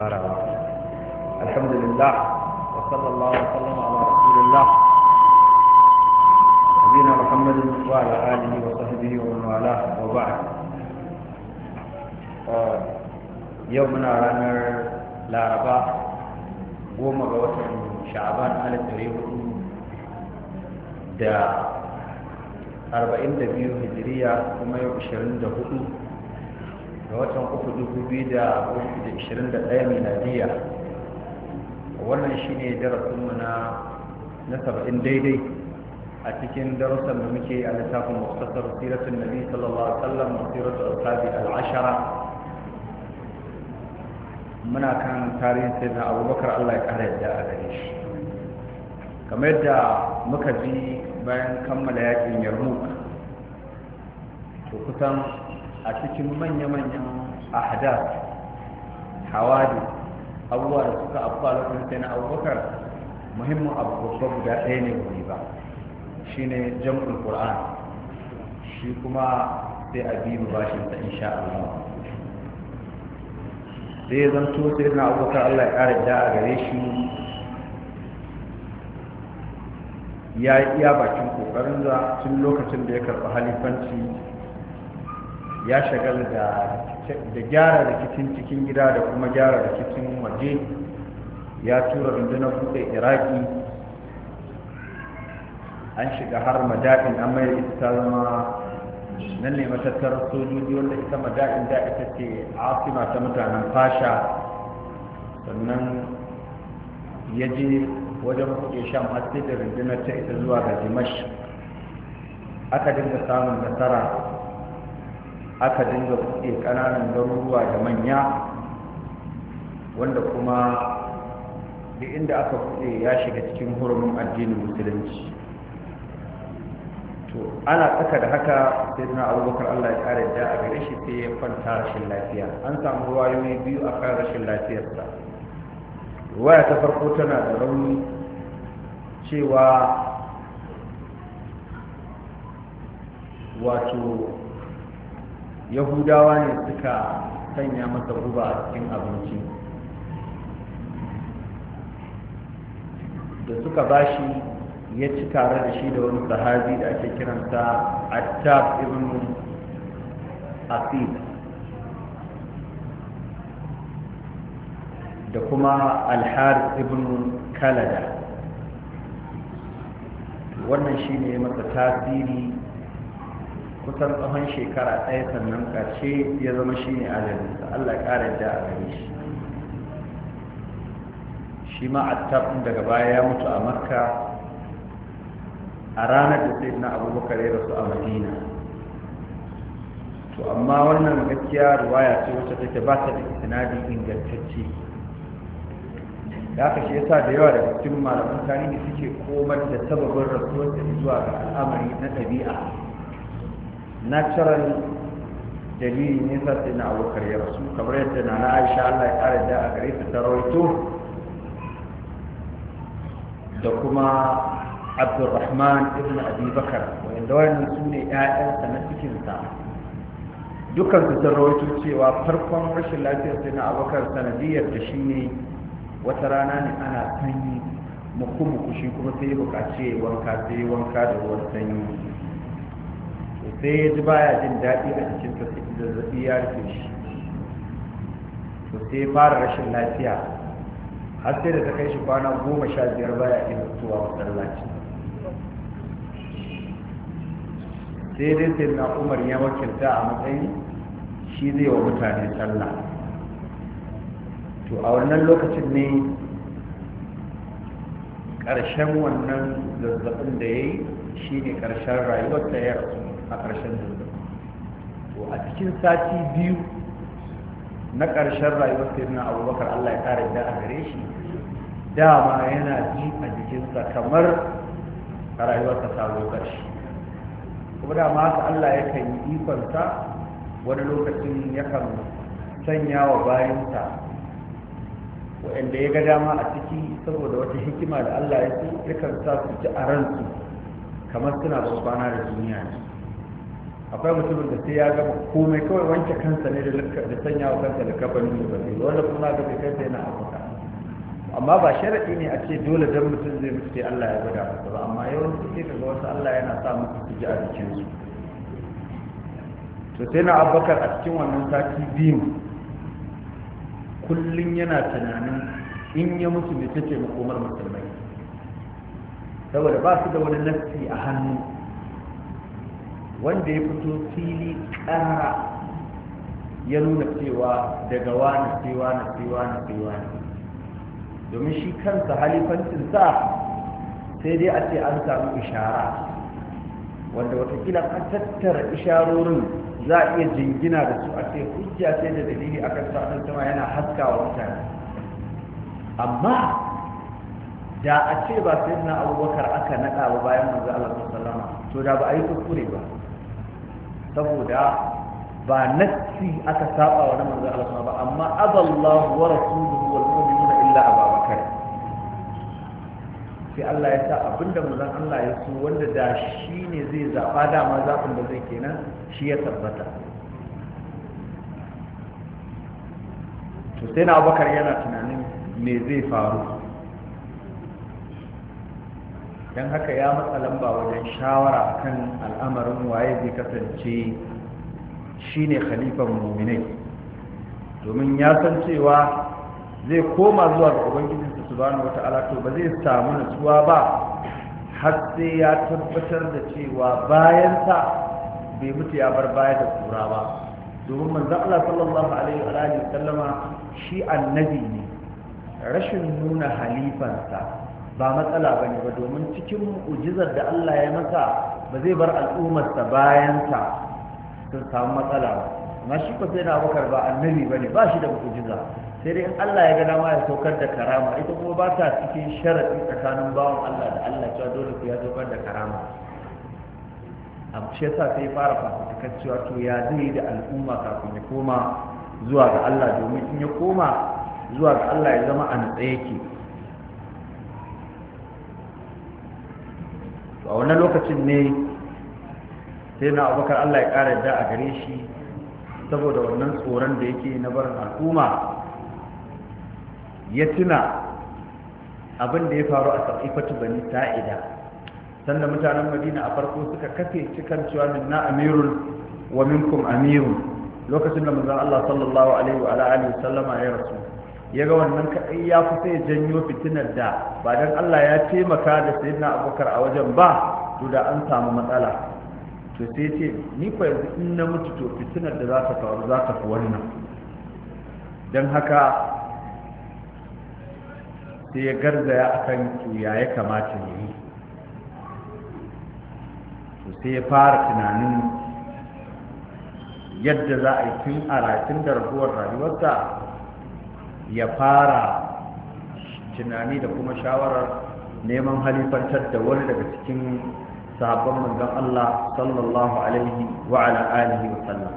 farawa alhamdulillah wa sallallahu wa sallama ala rasulillah nabiyina muhammadin wa ala alihi wa sahbihi wa man wala wa ba'd. Yau muna ranar laraba 10 ga watan sha'aban 1442 hijiriya, kuma yau 24 ga watan 3,2021 miladiya. Wannan shine darasinmu na 70 daidai a cikin darussan da muke a littafin muktasar siratun nabi sallallahu alaihi wasallam wa siratu ashabi al-ashara. Muna kan tarihin sayyidina abubakar, Allah ya kare yadda a gare shi. Kamar yadda muka ji bayan kammala yakin yarmouk, to kusan a cikin manya-manyan ahdath hawadi abubuwa da suka afka lokacin sai na abubakar, muhimmin abu babba guda ɗaya ne wuri ba, shine jam'ul qur'an. shi kuma sai a biyu bashinsa insha Allah. sai ya zanto sai na abubakar, Allah ya ƙara da a gare shi, ya yi iya bakin kokarin za tun lokacin da ya karɓi halifanci. Ya shagala da gyara rikicin cikin gida da kuma gyara rikicin waje. Ya tura rundunar buɗe iraki, an shiga har mada'in, an mai ita ta zama nan ne matattarar sojoji, wanda ita mada'in da ita ce asima ta mutanen fasha. sannan ya je wajen buɗe sham har sai da rundunar ta ita zuwa ga dimash. aka dinga samun nasara, aka dinga buɗe ƙananan garuruwa da manya, wanda kuma duk inda aka buɗe ya shiga cikin hurumin addinin musulunci. to ana tsaka da haka sai na abubakar, Allah ya ƙara da a gare shi, sai ya kwanta rashin lafiya. an samu ruwayoyi biyu a kan rashin lafiyarsa. ruwaya ta farko tana da rauni, cewa wato yahudawa ne suka sanya masa guba a cikin abinci, da suka bashi ya ci tare da shi da wani sahabi da ake kiransa Attab ibn Asid, da kuma Al-Harith ibn Kalada. wannan shine masa tasiri kusan tsawon shekara ɗaya, sannan ƙarshe ya zama shi ne ajalinsa. Allah ƙara da a gare shi. shi ma Attab daga baya ya mutu a Makka a ranar da sai na abubakar ya rasu a Madina. to amma wannan gaskiya riwaya ce wacce take ba ta da isnadi ingantacce. da aka shi yasa da yawa daga cikin malaman tarihi suke komar da sababin rasuwar da zuwa ga al'amari na ɗabi'a, natural dalili ne sa sai na abubakar ya rasu, kamar yadda na Aisha, Allah ya ƙara da a gare ta rawaito, da kuma Abdurrahman ibn Abi Bakar, wanda wannan su ne ƴaƴansa na cikinsa. Dukansu sun rawaito cewa farkon rashin lafiyar sai na abubakar sanadiyar da shi ne wata rana ne ana sanyi muku shi kuma sai ya buƙaci wanka, sai ya wanka da ruwan sanyi. sai ya ji baya jin daɗi a jikinsa, sai zazzaɓi ya rufe shi. to sai ya fara rashin lafiya har sai da ta kai shi kwana 15 baya iya fitowa masallaci. sai dai sai na Umar ya wakilta a matsayin shi zai wa mutane sallah. to a wannan lokacin ne ƙarshen wannan zazzabin da ya yi shi ne ƙarshen rayuwarsa ya rasu a ƙarshen zazzabin. to a cikin sati biyu na ƙarshen rayuwar sayyidina abubakar, Allah ya ƙara da a gare shi, dama yana ji a jikinsa kamar a rayuwarsa ta zo ƙarshe. kuma dama haka Allah yakan yi ikonsa, wani lokacin yakan sanya wa bayansa waɗanda ya ga dama a ciki, saboda wata hikima da Allah ya ce, yakan sa su ji a ransu kamar suna kwana da duniya ne. akwai mutumin da sai ya gama komai kawai wanke kansa ne da sanya wa kansa da kafanin da bai wanda kuma ga bai kansa yana abuka amma ba sharadi ne a ce dole dan mutum zai mutu sai Allah ya gwada masa ba amma yawanci sai kaga wasu Allah yana sa musu su ji a jikin su to sai na Abubakar a cikin wannan sati biyu kullun yana tunanin in ya mutu ne take makomar musulmai saboda ba su da wani nafsi a hannu wanda ya fito fili ƙara ya nuna cewa daga wani sai wani sai wani sai wani domin shi kansa halifancinsa sai dai a ce an samu ishara wanda watakila an tattara isharorin za a iya jingina da su a ce hujja sai da dalili akan sa'adar sama yana haskawa mutane amma da a ce ba sai na abubakar aka naɗa ba bayan manzo Allah sallama to da ba a yi kuskure ba saboda ba nassi aka saba wa manzo Allah ba amma aballahu wa rasuluhu wal mu'minuna illa abubakar sai Allah ya sa abinda manzon Allah ya so wanda da shi ne zai zaba dama zabin da zai kenan shi ya tabbata to sai na abubakar yana tunanin me zai faru don haka ya matsa lamba wajen shawara kan al'amarin waye zai kasance shine khalifan mu'minai domin ya san cewa zai koma zuwa ga ubangijinsa subhanahu wata'ala to ba zai samu nutsuwa ba har sai ya tabbatar da cewa bayansa bai mutu ya bar baya da kura ba domin manzon Allah sallallahu alaihi wa sallama shi annabi ne rashin nuna halifansa ba matsala ba ne ba domin cikin mu'ujizar da Allah ya masa ba zai bar al'ummarsa bayansa sun samu matsala ba amma shi ko sai na Abubakar ba annabi ba ne ba shi da mu'ujiza sai dai in Allah ya ga dama ya saukar da karama ita kuma ba ta cikin sharadi tsakanin bawan Allah da Allah cewa dole ku ya saukar da karama amma shi yasa sai fara fafutukar cewa to ya zai da al'umma kafin ya koma zuwa ga Allah domin in ya koma zuwa ga Allah ya zama a natsaye yake a wannan lokacin ne sai na Abubakar Allah ya ƙara yadda a gare shi saboda wannan tsoron da yake na barin al'umma ya tuna abin da ya faru a sa'ifatu bani sa'ida sanda mutanen Madina a farko suka kafe cikan cewa minna amirun wa minkum amirun lokacin da manzon Allah sallallahu alaihi wa alihi sallama ya rasu ya ga wannan kaɗai ya fi sai janyo fitinar da ba don Allah ya taimaka da sayyidina Abubakar a wajen ba to da an samu matsala to sai ce ni fa yanzu in na mutu to fitinar da za ta faru za ta fi wannan don haka sai ya garzaya akan ya kamata ya yi to sai ya fara tunanin yadda za a yi tun a ratin da raguwar rayuwarsa ya fara tunani da kuma shawarar neman halifantar da wani daga cikin sahabban manzon Allah sallallahu alaihi wa ala alihi wa sallam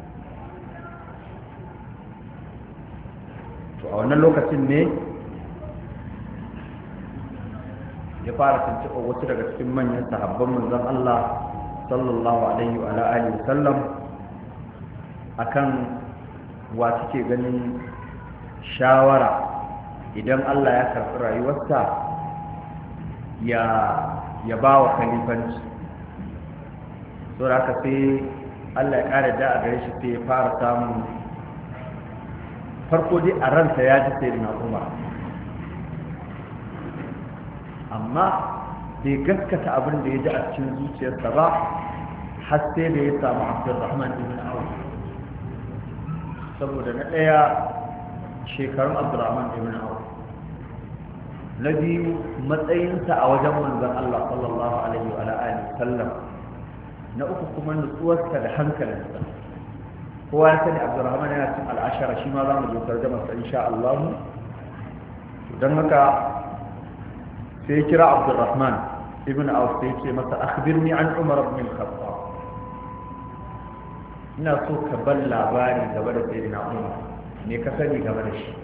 to a wannan lokacin ne ya fara tuntuɓa wasu daga cikin manyan sahabban manzon Allah sallallahu alaihi wa ala alihi wa sallam akan wa suke ganin shawara idan Allah ya karɓi rayuwarsa ya ba wa khalifanci so da haka sai Allah ya ƙara da a gare shi sai ya fara samun farko dai a ransa ya ji sai na Umar amma bai gaskata abin da ya ji a cikin zuciyarsa ba har sai da ya samu Abdurrahman ibn Auf saboda na ɗaya shekarun Abdurrahman ibn Auf na biyu matsayinsa a wajen manzon Allah sallallahu alaihi wa alihi sallam na uku kuma nutsuwarsa da hankalinsa kowa ya sani Abdurrahman yana cin al'ashara shi ma za mu zo tarjama sa insha Allah don haka sai ya kira Abdurrahman ibn Auf sai ya ce masa akhbirni an Umar ibn al-Khattab ina so ka bar labari game da sayyidina Umar me ka sani game da shi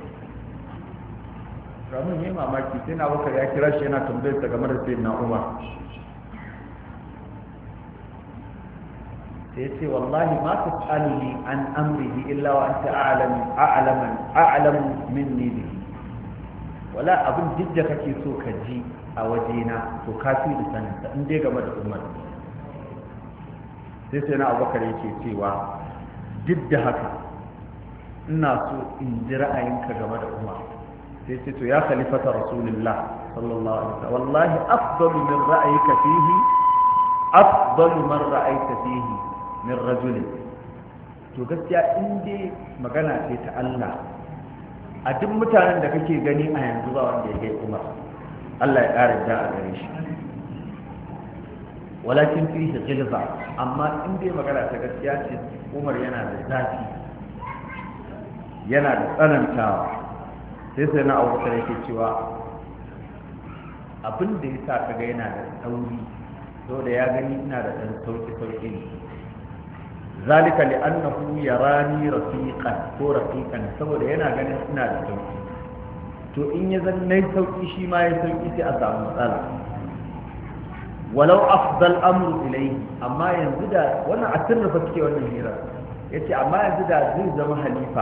ramin yi mamaki sai na bakar ya kira shi yana tambayar ta game da sayyidina Umar sai ya ce wallahi ma tas'aluni an amrihi illa wa anta a'lamu minni bihi wala abin duk da kake so ka ji a wajena to ka fi da saninsa in dai game da umar sai na abubakar yake cewa duk da haka ina so in ji ra'ayinka game da umar sai ce to ya khalifata rasulullah sallallahu alaihi wasallam wallahi afdalu min ra'ayika fihi afdalu man ra'aita fihi min rajulin to gaskiya in dai magana ce ta Allah a duk mutanen da kake gani a yanzu ba wanda ya kai umar Allah ya ƙara da a gare shi walakin fi shi gilza amma in dai magana ta gaskiya ce umar yana da zafi yana da tsanantawa sai na abubakar yake cewa abin da ya sa kaga yana da sauri saboda ya gani ina da ɗan sauƙi ne zalika li'annahu yarani rafiqan saboda yana ganin ina da sauki to in ya zan nayi sauki shi ma ya sauki sai a samu matsala walau afdal amru ilayhi amma yanzu da wannan asirra fa suke wannan hira yace amma yanzu da zai zama halifa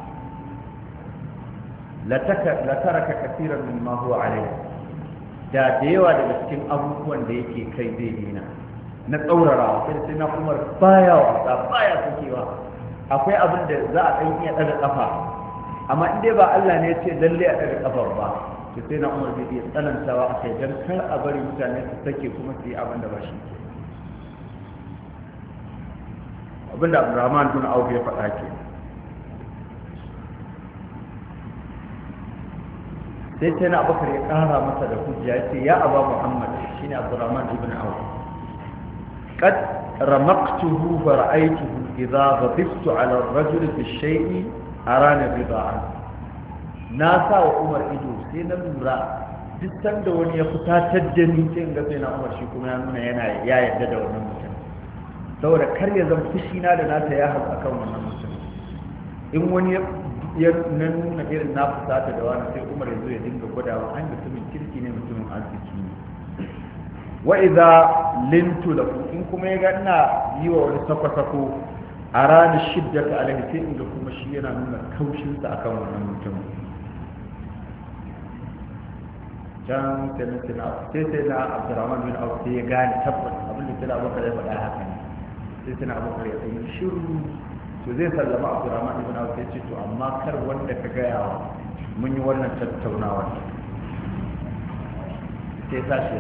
la taraka kaseeran mimma huwa alayhi da yawa daga cikin abubuwan da yake kai zai dina na tsaurarawa sai na umar baya wasa baya sakewa akwai abin da za a ɗan iya ɗaga ƙafa amma in dai ba Allah ne ya ce lalle a ɗaga ƙafar ba to sai na umar zai iya tsanantawa a kai don kar a bari mutane su sake kuma su yi abin da ba shi ke abin da Abdurrahman bin Auf ya faɗa ke sai na Abubakar ya ƙara masa da hujja ya ce ya Aba Muhammad shine Abdurrahman ibn Auf قد رمقته فرأيته إذا غضبت على الرجل في الشيء أراني الرضا عنه ناسا وعمر إدو سينا نورا دستان دوني يخطا تجني سينا سينا عمر شكونا ينونا يا يدد ونمتن saboda kar ya zama fushina da nata ya haɗu akan wannan mutum in wani ya nuna irin na fusata da wani sai umar ya zo ya dinga gwadawa an mutumin kirki ne mutumin arziki ne wa idza lintu lahu in kuma ya ga ina yi wa wani sako-sako a ranar shiddata alaihi sai inda kuma shi yana nuna kaushinsa akan wannan mutum can sai na Abdurrahman bin Auf sai ya gane tabbas abin da sai Abubakar ya faɗa haka ne sai na Abubakar ya tsaye shiru to zai sallama Abdurrahman bin Auf sai ce to amma kar wanda ka gaya wa mun yi wannan tattaunawa sai tashi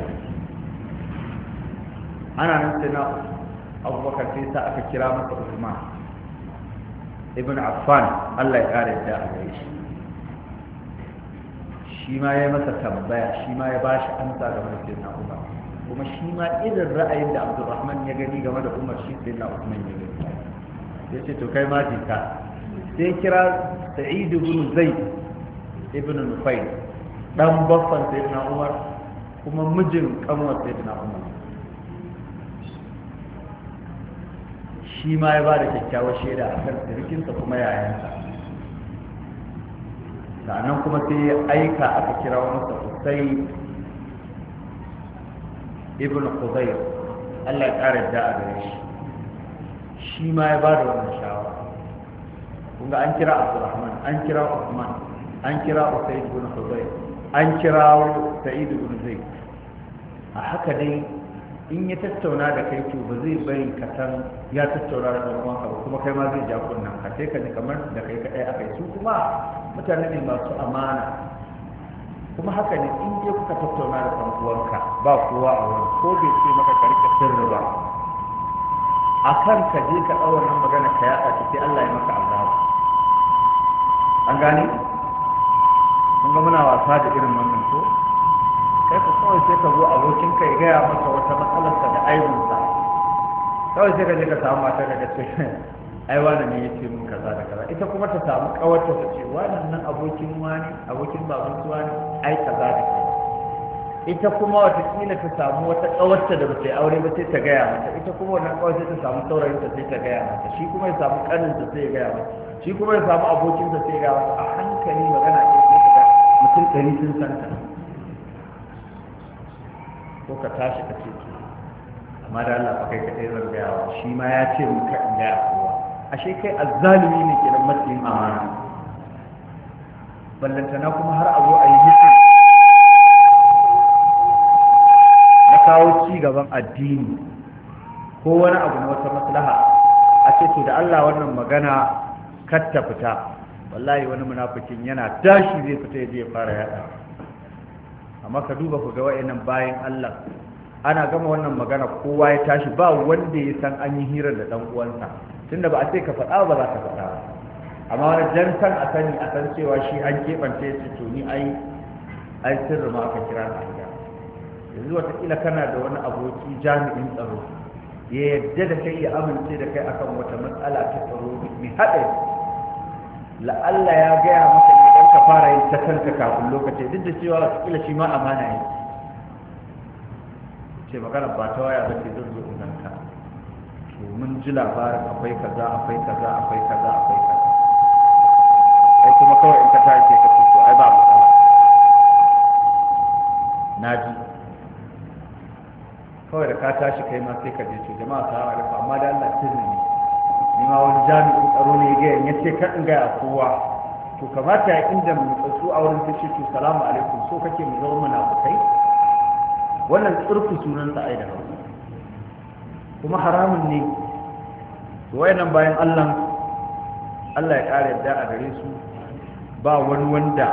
ana nan sai na Abubakar sai sa aka kira masa Uthman ibn Affan Allah ya kare da a gare shi ma ya masa tambaya shi ma ya bashi amsa game da sayyidina Umar kuma shi ma irin ra'ayin da Abdurrahman ya gani game da Umar shi sayyidina Uthman ya gani ya ce to kai ma jika sai kira Sa'id ibn Zaid ibn Nufayl dan baffan sayyidina Umar kuma mijin kanwar sayyidina Umar shi ma ya ba da kyakkyawar shaida a kan sirikinsa kuma yayansa sannan kuma sai ya aika aka kira masa Usayd ibn Khudayr Allah ya ƙara da a gare shi ma ya ba da wannan shawara kun ga an kira Abdurrahman an kira Uthman an kira Usayd ibn Khudayr an kira Sa'id ibn Zayd a haka dai in ya tattauna da kai to ba zai bari ka san ya tattauna da ɗan uwanka ba kuma kai ma zai ja kunnan ka sai ka ji kamar da kai kaɗai aka yi su kuma mutane ne masu amana kuma haka ne in dai kuka tattauna da ɗan uwanka ba kowa a wani ko bai ce maka ka rike sirri ba a kan ka je ka ɗau wannan magana ka yaɗa ta sai Allah ya maka azaba an gane kun ga muna wasa da irin wannan ko kai ka kawai sai ka zo abokinka ya gaya maka wata matsalarsa da aibinsa kawai sai ka je ka samu mata daga ce ai wani ne ya ce min kaza da kaza ita kuma ta samu kawarta ta ce wannan nan abokin wani abokin baban su wani ai kaza da kaza ita kuma watakila ta samu wata kawarta da bata yi aure ba sai ta gaya mata ita kuma wannan kawai sai ta samu saurayinta sai ta gaya mata shi kuma ya samu kaninta sai ya gaya mata shi kuma ya samu abokinsa sai ya gaya mata a hankali magana ce sai ka ga mutum 100 sun santa ko ka tashi ka ce amma da Allah fa kai kadai zan gaya wa shi ma ya ce mun ka in gaya kowa ashe kai azzalumi ne kenan matsayin amana ballantana kuma har a zo a yi mutum na kawo ci gaban addini ko wani abu na wata maslaha a ce to da Allah wannan magana kar ta fita wallahi wani munafikin yana tashi zai fita ya je ya fara yada amma ka duba ku ga wayannan bayan Allah ana gama wannan magana kowa ya tashi ba wanda ya san an yi hirar da dan uwansa tunda ba a ce ka faɗa ba za ka faɗa ba amma wani jan san a sani a san cewa shi an keɓance shi to ni ai sirri ma aka kira ka ga yanzu wataƙila kana da wani aboki jami'in tsaro ya yadda da kai ya amince da kai akan wata matsala ta tsaro mai haɗari la'alla ya gaya maka idan ka fara yin ta kanka kafin lokaci duk da cewa wataƙila shi ma amana yake ce magana ba ta waya bace zan zo in ka to mun ji labarin akwai kaza akwai kaza akwai kaza akwai kaza sai kuma kawai in ka tashi sai ka ce to ai ba matsala naji kawai da ka tashi kai ma sai ka je to jama'a salamu alaikum amma da Allah sirri ne ni ma wani jami'in tsaro ne ya ce ka in ga kowa to kamata ya inda mu tsatsu a wurin sai to salamu alaikum so kake mu zama munafikai wannan tsirku sunansa ai da hausa kuma haramun ne to wayannan bayan Allah ya kare yadda a gare su ba wani wanda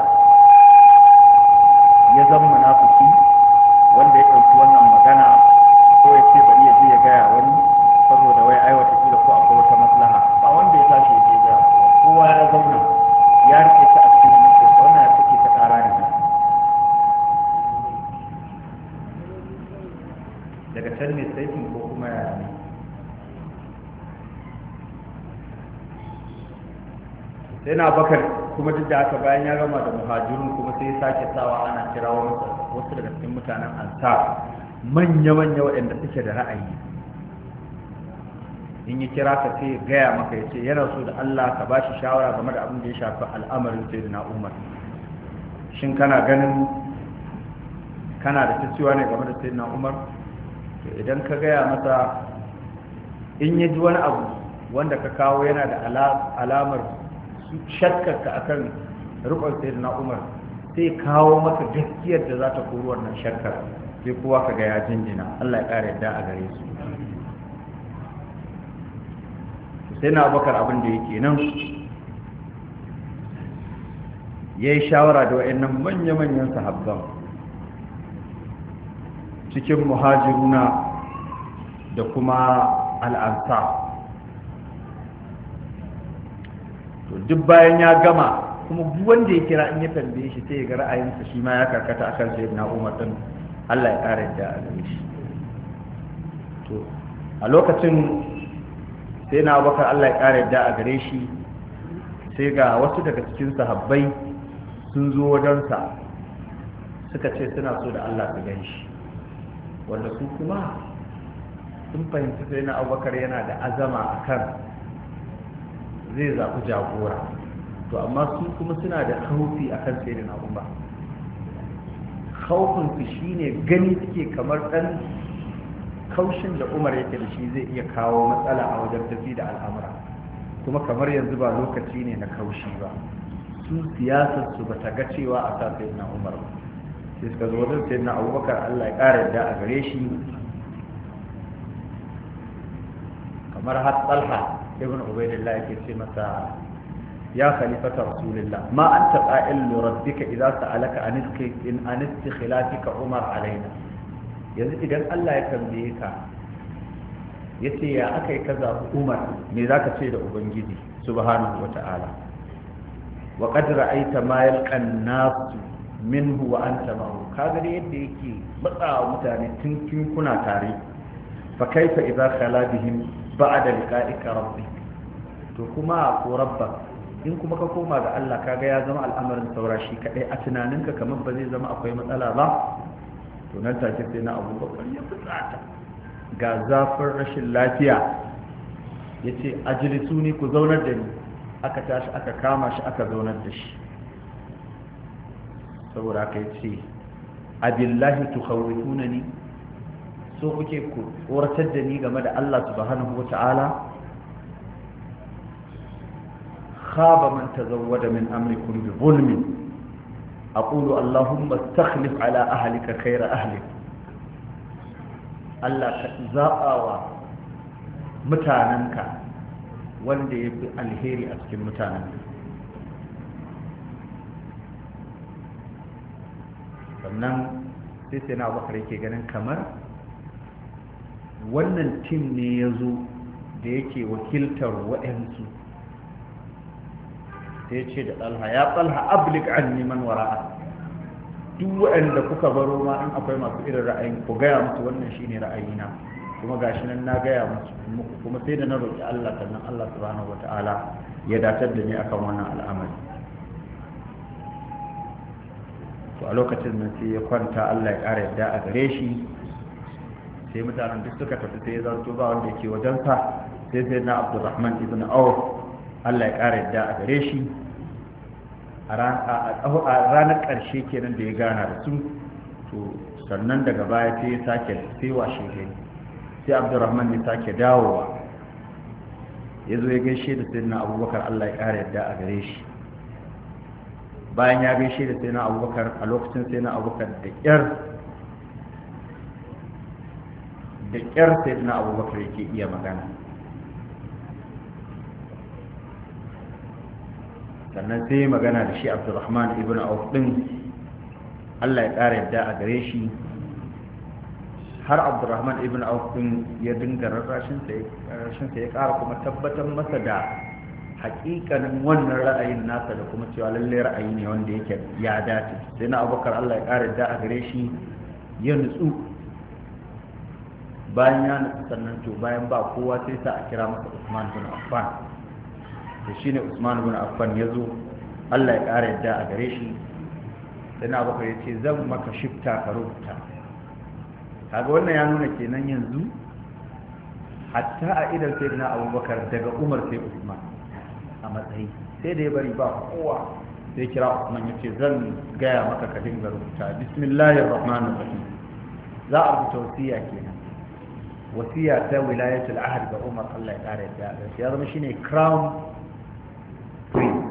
ya zama munafiki wanda ya ɗauki wannan magana ko ya ce bari ya je ya gaya wani saboda wai aiwata kila ko akwai wata maslaha ba wanda ya tashi ya je ya kowa ya zauna ya rike ta a cikin mutum wannan ya take ta ƙara ne daga can ne saifin ko kuma ya ne sai na bakar kuma duk da haka bayan ya gama da muhajirun kuma sai ya sake sawa ana kira wasu daga cikin mutanen ansar manya-manya waɗanda suke da ra'ayi in yi kira ka sai gaya maka ya ce yana so da Allah ka ba shi shawara game da abin da ya shafi al'amarin sai na umar shin kana ganin kana da ta cewa ne game da sai na umar idan ka gaya masa in ya ji wani abu wanda ka kawo yana da alamar shakkarka akan rukun sayyidina Umar sai kawo maka gaskiyar da za ta kori wannan shakkar sai kowa ka ga ya jinjina Allah ya kare yadda a gare su sai na Abubakar abin da yake nan yayi shawara da wayannan manya-manyan sahabban cikin muhajiruna da kuma al'ansar to duk bayan ya gama kuma duk wanda ya kira in ya tambaye shi sai ya ga ra'ayinsa shi ma ya karkata akan sayyidina Umar din Allah ya kare da a gare shi to a lokacin sai na Abubakar Allah ya kare da a gare shi sai ga wasu daga cikin sahabbai sun zo wajensa suka ce suna so da Allah su gan shi wanda su kuma sun fahimci sai na Abubakar yana da azama akan zai zaɓi jagora to amma su kuma suna da haufi a kan sai da na umar haufinsu shi ne gani suke kamar ɗan kaushin da umar yake da shi zai iya kawo matsala a wajen tafi da al'amura kuma kamar yanzu ba lokaci ne na kaushi ba su siyasarsu ba ta ga cewa a sa sai na umar ba sai suka zo wajen sai na abubakar allah ya ƙara yadda a gare shi kamar har tsalha ibn ubaidillah yake ce masa ya khalifata rasulillah ma anta qa'il li rabbika idza sa'alaka an istikhlafika umar alaina yanzu idan Allah ya tambaye ka yace ya akai ka zabi umar me zaka ce da ubangiji subhanahu wata'ala wa qad ra'aita ma yalqa an-nas minhu wa anta ma'hu kaga da yadda yake matsawa mutane tun kuna tare fa kaifa idza khala bihim ba'da liqa'ika rabbik to kuma ko rabba in kuma ka koma ga Allah kaga ya zama al'amarin saura shi kadai a tunaninka kamar ba zai zama akwai matsala ba to nan take sai na Abubakar ya fusata ga zafin rashin lafiya yace ajlisuni ku zaunar da ni aka tashi aka kama shi aka zaunar da shi saboda aka yace abillahi tukhawifunani so kuke ku tsoratar da ni game da Allah subhanahu wata'ala khaba man tazawwada min amrikum bi zulmin aqulu allahumma istakhlif ala ahlika khayra ahlik Allah ka zabawa mutananka wanda yafi alheri a cikin mutananka. Sannan sai na Abubakar yake ganin kamar wannan tim ne ya zo da yake wakiltar waɗansu, sai ya ce da Talha, ya Talha ablik anni man wara'a, duk waɗanda kuka baro ma in akwai masu irin ra'ayin ku gaya musu wannan shine ra'ayina, kuma gashi nan na gaya muku, kuma sai da na roƙi Allah, sannan Allah subhanahu wata'ala ya datar da ni akan wannan al'amari. To a lokacin nan sai ya kwanta, Allah ya ƙara yadda a gare shi, sai mutanen duk suka tafi, sai ya zanto ba wanda yake wajensa, sai na Abdurrahman ibn Auf, Allah ya ƙara yadda a gare shi, a ranar ƙarshe kenan da ya gana da su. To sannan daga baya sai ya sake sai washe gari, sai Abdurrahman ya sake dawowa, ya zo ya gaishe da sayyidina Abubakar, Allah ya ƙara yadda a gare shi. Bayan ya gaishe da sayyidina Abubakar, a lokacin sayyidina Abubakar da ƙyar sayyidina Abubakar yake iya magana. Sannan sai magana da shi Abdurrahman ibn Auf din, Allah ya ƙara yadda a gare shi, har Abdurrahman ibn Auf din ya dinga rarrashin sa ya ƙara kuma tabbatar masa da haƙiƙanin wannan ra'ayin nasa, da kuma cewa lalle ra'ayi ne wanda yake ya dace. Sai na Abubakar, Allah ya ƙara yadda a gare shi, ya nutsu. Bayan ya nutsu sannan to bayan ba kowa sai sa a kira masa Usman bin Affan, da shine Usman bin Affan ya zo, Allah ya ƙara yadda a gare shi. Sai na Abubakar ya ce zan maka shifta ka rubuta. Kaga wannan ya nuna kenan yanzu hatta a idan sai na Abubakar daga Umar sai Usman a matsayi, sai da ya bari ba kowa, sai kira Usman ya ce zan gaya maka ka dinga rubuta bismillahir rahmanir rahim. Za a rubuta wasiya kenan, wasiya ta wilayatul ahad ga Umar, Allah ya kare da ya zama shine crown prince.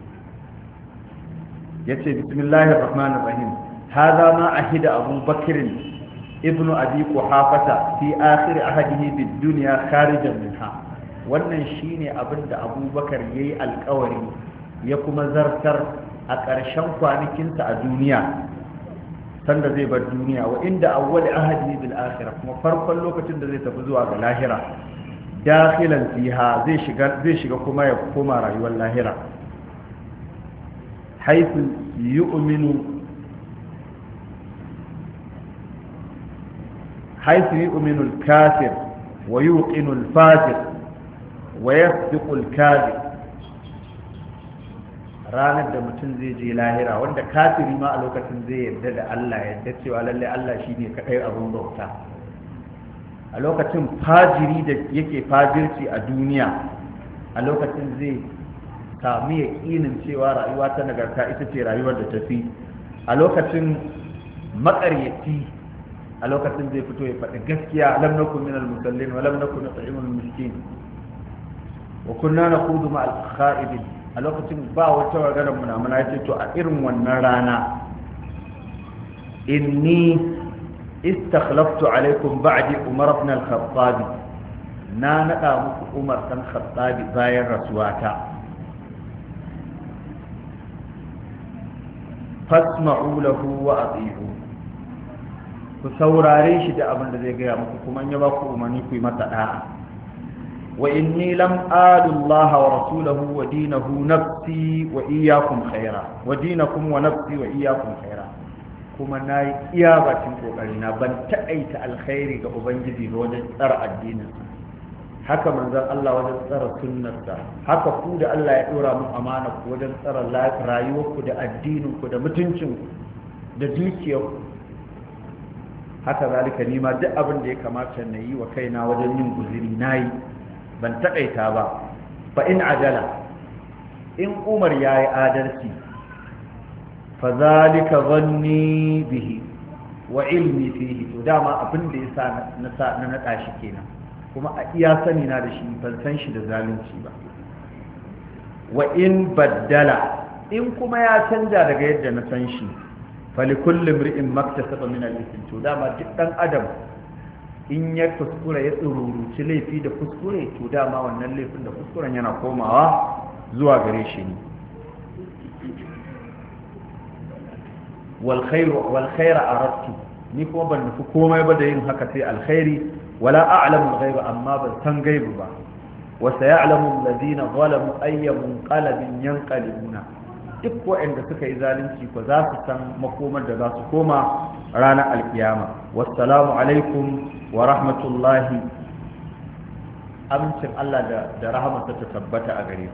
yace bismillahir rahmanir rahim, hadha ma ahida Abu Bakr ibnu Abi Quhafata fi akhir ahadihi bid dunya kharijan minha. Wannan shine abinda Abu Bakar yayi alƙawari ya kuma zartar a ƙarshen kwanakinsa a duniya, sanda zai bar duniya, wa inda awwal ahadi bil akhirah, kuma farkon lokacin da zai tafi zuwa ga lahira, dakhilan fiha zai shiga kuma ya koma rayuwar lahira, haythu yu'minu al-kafir wa yuqinu al-fajir wa yasbiqu al-kadhib. ranar da mutum zai je lahira, wanda kafiri ma a lokacin zai yarda da Allah, yarda cewa lalle Allah shine kadai abin bauta. A lokacin fajiri da yake fajirci a duniya, a lokacin zai sami yaƙinin cewa rayuwa ta nagarta ita ce rayuwar da tafi. A lokacin maƙaryaci, a lokacin zai fito ya faɗi gaskiya, lam nakun minal musallin wa lam nakun nut'imul miskin wa kunna nakhudu ma'al kha'ibin. A lokacin ba wata maganar munamuna, ya ce to a irin wannan rana, inni istakhlaftu alaikum ba'di Umar ibn al-Khattab, na nada muku Umar dan Khattabi bayan rasuwata, fasma'u lahu wa ati'u, ku saurare shi da abin da zai gaya muku, kuma in ya ba ku umarni ku yi masa da'a. وإني لم آل الله ورسوله ودينه نفسي وإياكم خيرا، ودينكم ونفسي وإياكم خيرا. كما ناي إيابة قرينا بن تأيت الخير كأبنجدي وجد ترى الدين، haka manzon Allah wajen tsara sunnarsa, haka ku da Allah ya dora mu amana ku wajen tsara rayuwarku da addininku da mutuncinku da dukiyarku. Haka zalika ni ma duk abin da ya kamata na yi wa kaina wajen yin guziri nayi, ban taƙaita ba. Fa in ajala, in Umar ya yi adalci, fa zalika zanni bihi, wa ilmi fihi to dama abin da yasa na naɗa shi kenan kuma a iya sani na da shi ban san shi da zalunci ba wa in baddala in kuma ya canja daga yadda na san shi fali kulli mri'in maktasaba min al-ithm to dama duk dan adam in ya kuskure ya tsururuci laifi da kuskure to dama wannan laifin da kuskuren yana komawa zuwa gare shi ne wal khayra aradtu ni kuma ban nufi komai ba da yin haka sai alkhairi wala a'lamu al-ghaiba amma ban san gaibu ba wa sayalamu alladhina zalamu ayya munqalabin yanqalibuna duk waɗanda suka yi zalunci ko za su san makomar da za su koma ranar alkiyama wassalamu alaikum wa rahmatullahi amincin Allah da rahamarsa ta tabbata a gare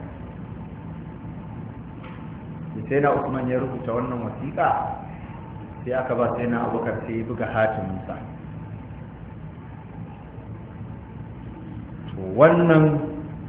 ku sai na Usman ya rubuta wannan wasiƙa sai aka ba sai na Abubakar sai ya buga hatiminsa to wannan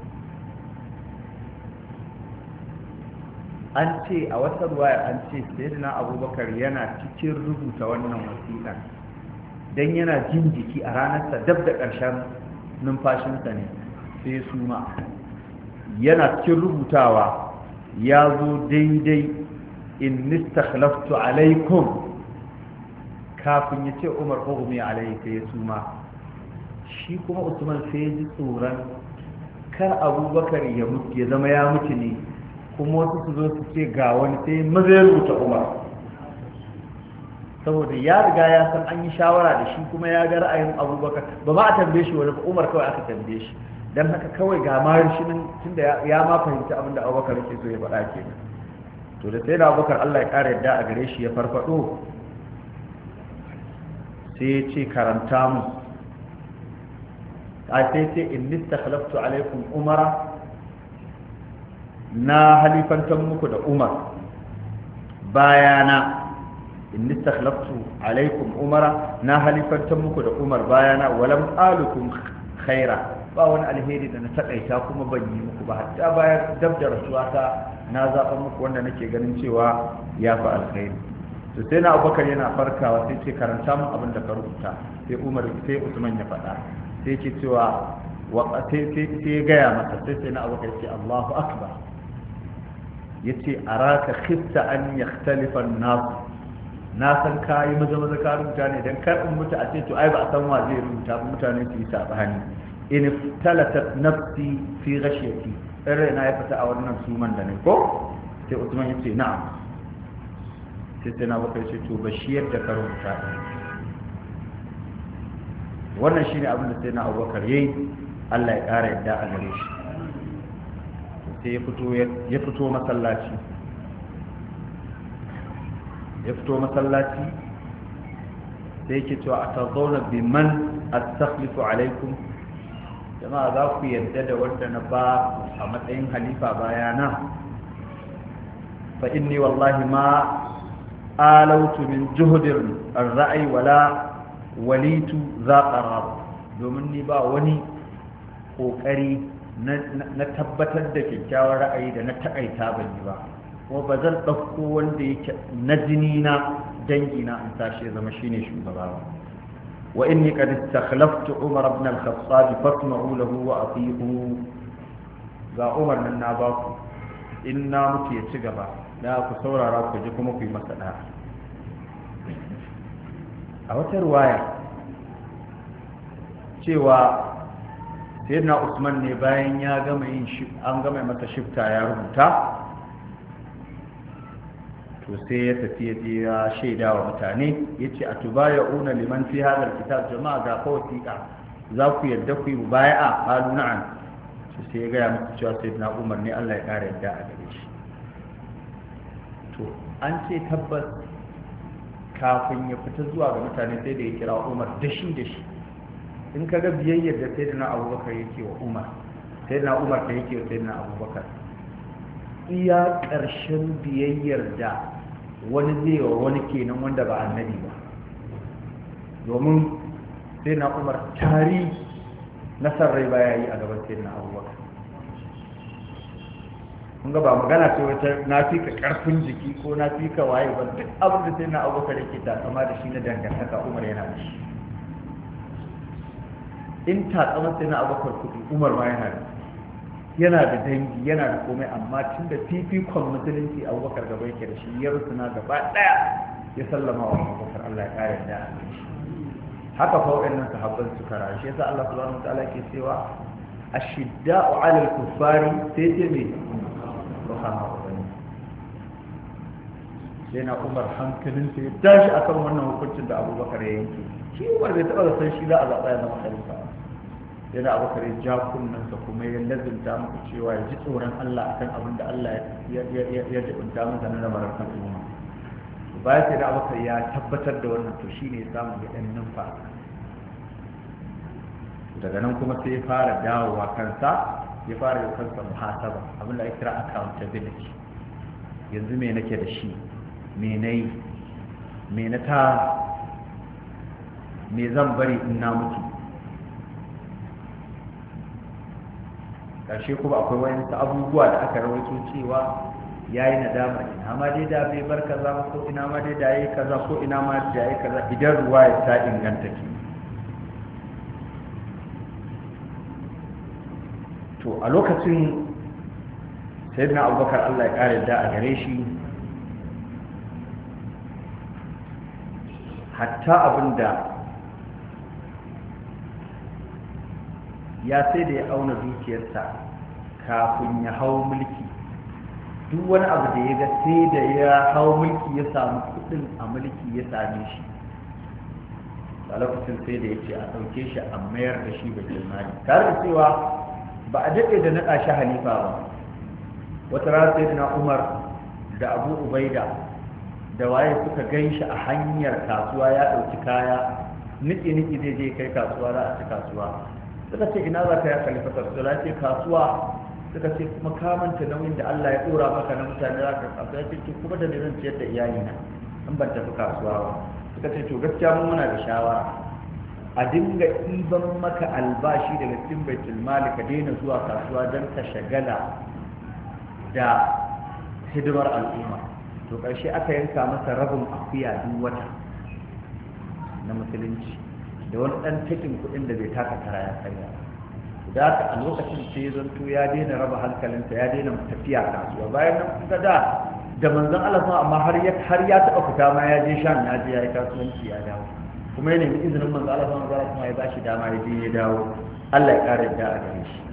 an ce a wata ruwaya an ce sayyidina Abubakar yana cikin rubuta wannan wasiƙa dan yana jin jiki a ranarsa dab da ƙarshen numfashinsa ne sai suma yana cikin rubutawa ya zo daidai in nistakhlaftu alaikum kafin ya ce Umar ugmi alai sai ya suma shi kuma Usman sai ya ji tsoron kar Abubakar ya mutu ya zama ya mutu ne kuma wasu su zo su ce ga wani sai maza ya rubuta Umar saboda ya riga ya san an yi shawara da shi kuma ya ga ra'ayin Abubakar ba ma a tambaye shi wani Umar kawai aka tambaye shi dan haka kawai ga marin shi nan tunda ya ma fahimci abin da Abubakar yake so ya faɗa kenan to da sai da Abubakar Allah ya ƙara yadda a gare shi ya farfado sai ya ce karanta mu a sai ce in nistakhlaftu alaikum umara na halifantar muku da Umar bayana in nistakhlaftu alaikum umara na halifantar muku da Umar bayana walam alukum khaira ba wani alheri da na takaita kuma ban yi muku ba hatta bayan dab da rasuwata na zaɓa muku wanda nake ganin cewa ya fi alkhairi to sai na Abubakar yana farkawa sai ce karanta mun abin da ka rubuta sai Umar sai Usman ya faɗa sai ce cewa sai ya gaya masa sai na Abubakar ce Allahu akbar yace araka khifta an yakhtalifa an-nas na san kai maza ka rubuta ne dan kar in mutu a ce to ai ba a san wa zai rubuta ba mutane su yi sabani in talatat nafsi fi ghashiyati irin na ya fita a wannan suman da ne ko sai Usman yace na'am sai na baka ce to bashiyar da ka rubuta wannan shine abin da sai na Abubakar yayi Allah ya kara yadda a gare shi sai ya fito masallaci sai yake cewa a tarzauna bi man astakhlifu alaikum jama'a za ku yadda da wanda na ba a matsayin halifa bayana fa inni wallahi ma alautu min juhudin ar-ra'i wala walitu za qarar domin ni ba wani kokari na tabbatar da kyakkyawar ra'ayi da na takaita ban yi ba kuma ba zan ɗauko wanda yake na jini na dangi na in tashi zama shine shugaba ba wa inni qad istakhlaftu Umar ibn al-Khattab fasma'u lahu wa ati'u ga Umar nan na ba ku in na mutu ya ci gaba da ku saurara ku ji kuma ku yi masa da a wata ruwaya cewa sayyidina Usman ne bayan ya gama an gama masa shifta ya rubuta to sai ya tafi ya shaida wa mutane yace atubayuna liman fi hadha alkitab jama'a ga wasiqa za ku yadda ku yi bai'a qalu na'am sai ya ga muku cewa sayyidina Umar ne Allah ya kare yadda a gare shi to an ce tabbas kafin ya fita zuwa ga mutane sai da ya kira Umar da shi in ka ga biyayyar da sayyidina Abubakar yake wa Umar sayyidina Umar da yake wa sayyidina Abubakar iya ƙarshen biyayyar da wani zai wa wani kenan wanda ba annabi ba domin sayyidina Umar tari nasar rai baya yi a gaban sayyidina Abubakar kun ga ba magana ce wata na fi ka karfin jiki ko na fi ka waye ba, duk abin da sai na abubakar yake takama da shi na dangantaka umar yana da shi. in takamar sai na abubakar kuɗi umar ma yana da dangi yana da komai, amma tun da fifikon musulunci abubakar gaba yake da shi ya rusuna gaba ɗaya ya sallama wa abubakar Allah ya ƙara da haka fa waɗannan sahabban suka rayu. Shi yasa Allah subhanahu wataala ke cewa ashidda'u 'alal kuffari sai ce me rahama ubani. sai na umar hankalin sai ya tashi akan wannan hukuncin da abubakar ya yanke. shi umar bai taɓa san shi za a zaɓa ya zama khalifa. sai na abubakar ya ja kunnansa kuma ya lazimta masa cewa ya ji tsoron Allah akan abin da Allah ya jibinta masa na lamarin al'umma. bayan sai da abubakar ya tabbatar da wannan to shine ya samu ya ɗan numfa. daga nan kuma sai ya fara dawowa kansa, ya fara yi kansa muhasaba, abinda ya kira accountability. yanzu me nake da shi, me na yi, me na tara, me zan bari in na mutu. ƙarshe kuma akwai wayansu abubuwa da aka rawaito cewa ya yi nadama, ina ma dai da bai bar kaza ba, ko ina ma dai da ya yi kaza, ko ina ma da ya yi kaza, idan ruwa ya ta inganta ke. to a lokacin sayyidina abubakar Allah ya kare da a gare shi, hatta abinda ya sai da ya auna dukiyarsa kafin ya hau mulki. duk wani abu da ya ga sai da ya hau mulki ya samu kudin a mulki ya same shi, a lokacin sai da ya ce a ɗauke shi a mayar da shi bakin mali, tare da cewa ba a daɗe da naɗa shi halifa ba. wata rana sai na umar da abu ubaida da waye suka gan shi a hanyar kasuwa ya ɗauki kaya niki-niki zai je kai kasuwa za a ci kasuwa. suka ce ina za ka ya khalifatar su ce kasuwa. suka ce kuma kamanta nauyin da Allah ya ɗora maka na mutane za ka kasuwa. ya ce kuma da ne zan ciyar da iyalina in ban tafi kasuwa ba. suka ce to gaskiya mun muna da shawara a dinga ɗiban maka albashi daga cikin baitul mali, ka daina zuwa kasuwa don ka shagala da hidimar al'umma. to ƙarshe aka yanka masa rabin akuya duk wata na musulunci da wani ɗan cikin kuɗin da bai taka kara ya karya. da haka a lokacin sai ya zanto ya daina raba hankalinsa, ya daina tafiya kasuwa. bayan nan kuka da manzon Allah sama, amma har ya taɓa fita ma ya je Sham, ya je ya yi kasuwanci ya dawo, kuma ya nemi izinin manzo Allah subhanahu wa ta'ala kuma ya bashi dama ya je ya dawo. Allah ya kare da a gare shi.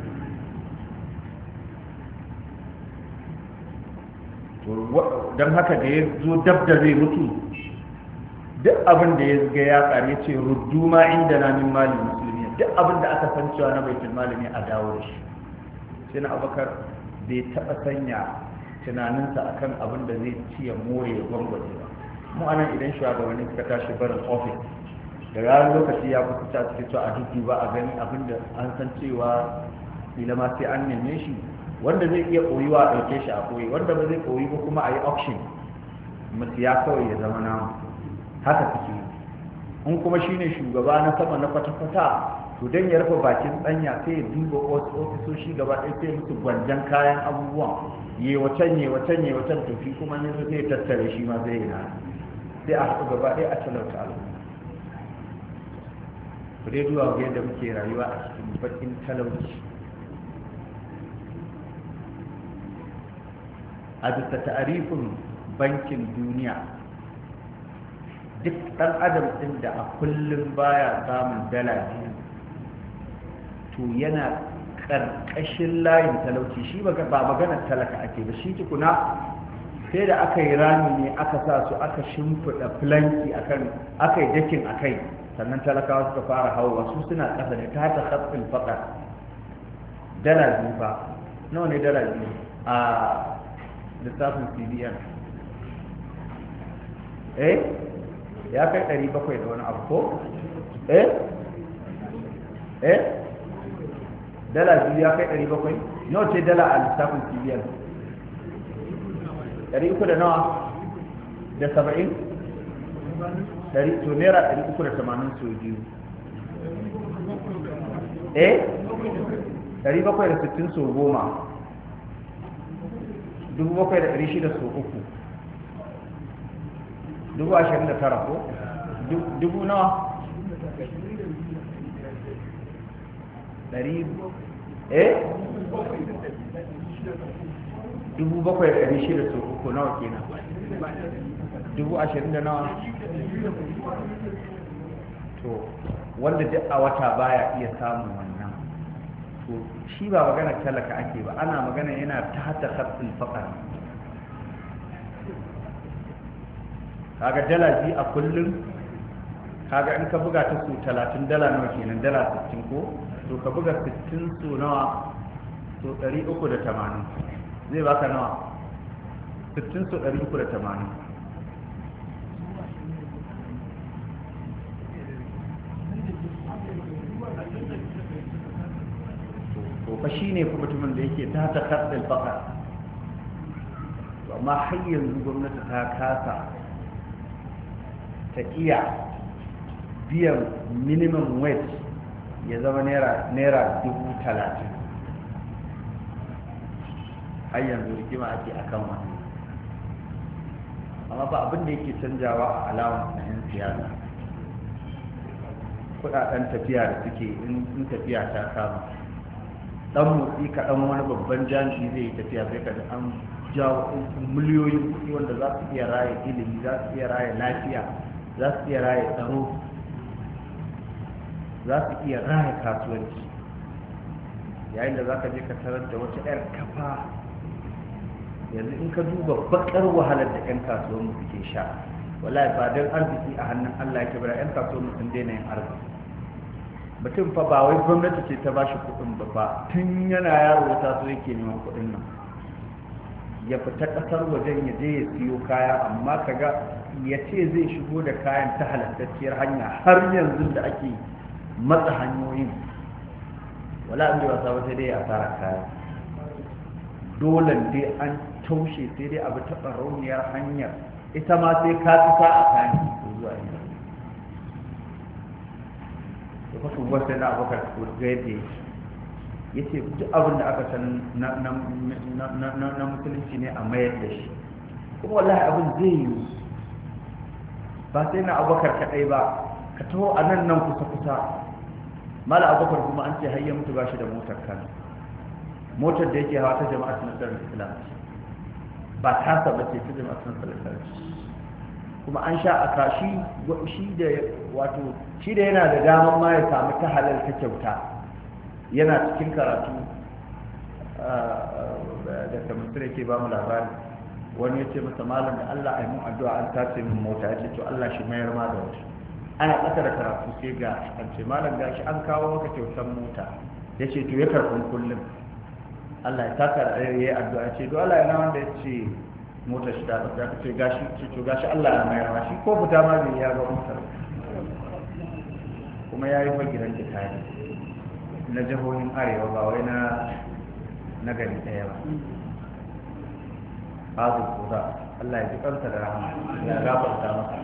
to dan haka da ya zo dab da zai mutu, duk abin da ya ga ya kare ce ruddu ma inda na min mali musulmi, duk abin da aka san cewa na baitul mali ne a dawo da shi. sai na Abubakar bai taɓa sanya tunaninsa akan abin da zai ci ya more ya gwangwaje ba. mu anan idan shugabanni suka tashi barin office da ranar lokaci ya kusa ta cikin cewa a duki ba a gani abinda an san cewa ila ma sai an neme shi, wanda zai iya koyuwa a ɗauke shi a koyi, wanda ba zai koyi ba kuma a yi auction mutu ya kawai ya zama namu. haka suke in kuma shine shugaba na sama na kwata-kwata, to don ya rufe bakin tsanya sai ya duba wasu ofisoshi gaba ɗaya sai musu gwanjan kayan abubuwan ye wacan tafi kuma ne sai ya tattare shi ma zai yi na sai a haɗu gaba ɗaya a talauta al'umma. ku dai duwa ga yadda muke rayuwa a cikin bakin talauci. a bisa ta'arifin bankin duniya, duk ɗan adam ɗin da a kullum baya samun dala biyu to yana ƙarƙashin layin talauci. shi ba maganar talaka ake ba, shi tukuna sai da aka yi rami ne aka sa su aka shimfiɗa filanki aka yi dakin a kai, sannan talakawa suka fara hawa su suna ƙasa ne ta hata haɗin faɗa. dala biyu ba nawa ne dala biyu a lissafin cbn? ya kai 700 da wani abu ko? dala biyu ya kai 700? nawa ce dala a lissafin cbn? 300 da nawa? da 70? to naira 380 so biyu 760 so goma 7,600 so uku 29,000 ko dubu nawa 100 7,600 so uku nawa kenan 20,000 da nawa to wanda duk a wata baya iya samun wannan to shi ba magana talaka ake ba, ana magana yana ta hata khatsil faqar. kaga dala biyu a kullum, kaga in ka buga ta su 30 dala nawa kenan, dala 60 ko to ka buga 60 su nawa so 380 zai baka nawa 60 so 380 fa shi ne kuma mutumin da yake ta takardar baka. amma har yanzu gwamnati ta kasa ta iya biyan minimum wage ya zama naira 30,000. har yanzu rigima ake akan wani, amma ba abin da yake canjawa a alawan na 'yan siyasa. kudaden tafiya da suke in tafiya ta kama dan motsi kaɗan wani babban jami'i zai yi tafiya sai ka an jawo miliyoyin kuɗi wanda za su iya raye ilimi, za su iya raye lafiya, za su iya raye tsaro, za su iya raye kasuwanci. yayin da za ka je ka tarar da wata 'yar kafa yanzu in ka duba bakar wahalar da 'yan kasuwanmu suke sha, wallahi ba don arziki a hannun Allah yake bara 'yan kasuwanmu sun daina yin arziki. mutum fa ba wai gwamnati ce ta bashi kuɗin ba tun yana yaro ya taso yake neman kuɗin nan, ya fita ƙasar wajen ya je ya siyo kaya, amma kaga ya ce zai shigo da kayan ta halattacciyar hanya har yanzu da ake matsa hanyoyin, wala an wasa ba sai dai ya asara kaya. dole dai an taushe, sai dai abu ta ɓarauniyar hanyar ita ma sai ka fi sa'a kayan zuwa yanzu. da kwasu wasu na abokan ga yadda ya ce duk abin da aka san na musulunci ne a mayar da shi, kuma wallahi abin zai yi ba sai na abokar kaɗai ba, ka taho a nan kusa mala abokar kuma an ce har ya mutu ba shi da motar kan, motar da yake hawa ta jama'at nasarar islam ba tasa ba ce ta jama'at nasarar islam, kuma an sha a kashi shi da yana da damar ma ya samu ta halal ta kyauta. yana cikin karatu da kamar ke ba mu labari, wani ya ce masa malam da Allah ai mun addu'a an tace min mota, ya ce to Allah shi mayar ma da wata. ana ƙasa da karatu sai ga an ce malam gashi an kawo maka kyautar mota, ya ce to ya karɓi kullum Allah ya taka da yayi addu'a, ce to Allah ya na wanda ya ce motar shi ta ɗauka, ka ce gashi ce to gashi Allah ya mayar ma shi, ko fita ma bai ya ga motar, kuma ya yi magidan da kayan na jihohin arewa ba wai na gari ɗaya ba. bazu kuza Allah ya ji kansa da rahama ya gafarta masa.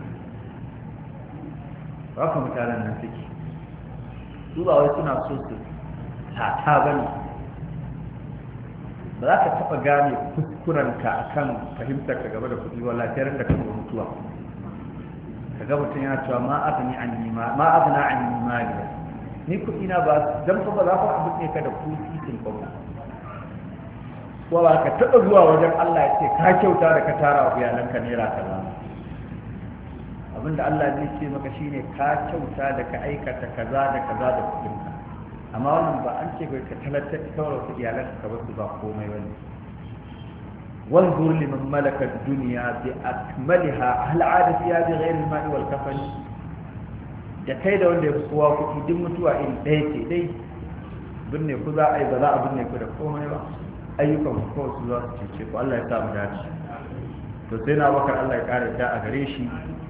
ba ka mutanen nan suke su ba wai suna so su tata ba ne, ba za ka taɓa gane kuskurenka a kan fahimtar ka gaba da kuɗi wa lafiyar da ka zo mutuwa. ka ga mutum yana cewa ma abin an nimali ni kuɗi na ba don fa ba za ku abin ne ka da kuɗi sun kwabo, ko ba ka taɓa zuwa wajen Allah ya ce ka kyauta da ka tara wa iyalanka naira kaza. abinda Allah zai ce maka shine ka kyauta da ka aikata kaza da kaza da kuɗinka, amma wannan ba an ce kai ka talatta kawai wasu iyalanka ka basu ba komai bane. wanzur liman malaka ad-dunya bi akmaliha hal 'ada fiha bi ghayri al-ma'i wal kafan. da kai da wanda ya fi kowa kuɗi duk mutuwa iri ɗaya ce dai, binne ku za a yi ba za a binne ku da komai ba, ayyukan ku kawai su za su cece ku. Allah ya sa mu dace. to sai na bakar Allah ya kare ta a gare shi,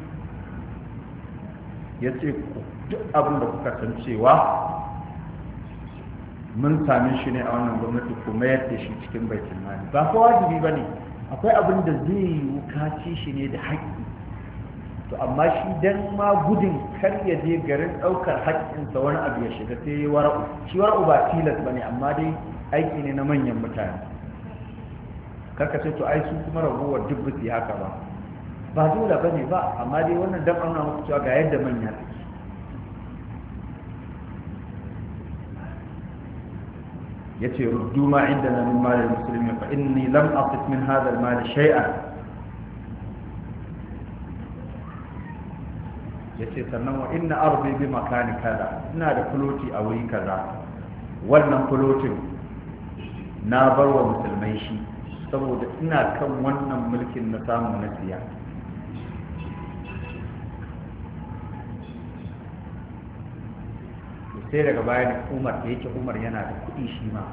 ya ce duk abin da kuka san cewa mun same shi ne a wannan gwamnati ko mayar da shi cikin baitul mali. ba ko wajibi bane, akwai abin da zai yi kaci shi ne da haƙƙi, to amma shi dan ma gudun kar ya je garin ɗaukar haƙƙinsa wani abu ya shiga sai ya wara'u. shi wara'u ba tilas bane, amma dai aiki ne na manyan mutane. karka ce to ai su kuma ragowar duk bisi haka ba dole bane ba, amma dai wannan dan an muku cewa ga yadda manya take. yace ruddu ma indana min mal al-muslimin fa inni lam aqit min hadha al-mal shay'an. yace sannan wa inna ardi bi makani kaza, ina da fuloti a wuri kaza, wannan fulotin na bar wa musulmai shi saboda ina kan wannan mulkin na samu na siya. sai daga bayan Umar da yake Umar yana da kuɗi shi ma,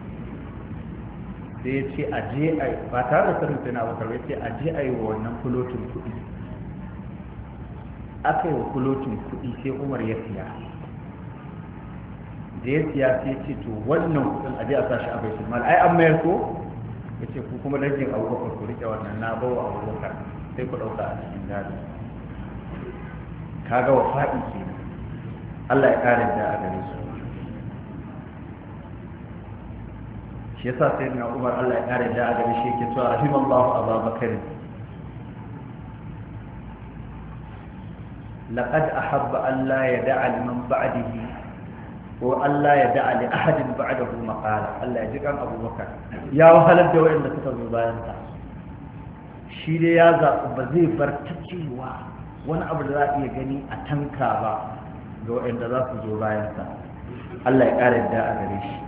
sai ya ce aje a ba tare da sanin sai na bakar ya ce aje a yi wa wannan fulotin kuɗi. aka yi wa fulotin kuɗi sai Umar ya siya, da ya siya sai ce to wannan kuɗin aje a sashi a baitul mal, ai an mayar ko ya ce ku kuma dangin Abubakar ku rike wannan, na bawa Abubakar sai ku ɗauka a cikin gado. kaga wafa'i kenan, Allah ya kare da a gare su. shi yasa sai na Umar Allah ya kare da a gare shi yake cewa rahimallahu Abubakar laqad ahabba an la yada'a liman ba'dihi wa an la yada'a li ahadin ba'dahu maqala. Allah ya ji kan Abubakar ya wahalar da wayanda suka zo bayan sa, shi dai ya zaɓi ba zai bar ta cewa wani abu da za a iya gani a tanka ba ga waɗanda za su zo bayansa. Allah ya ƙara yadda a gare shi.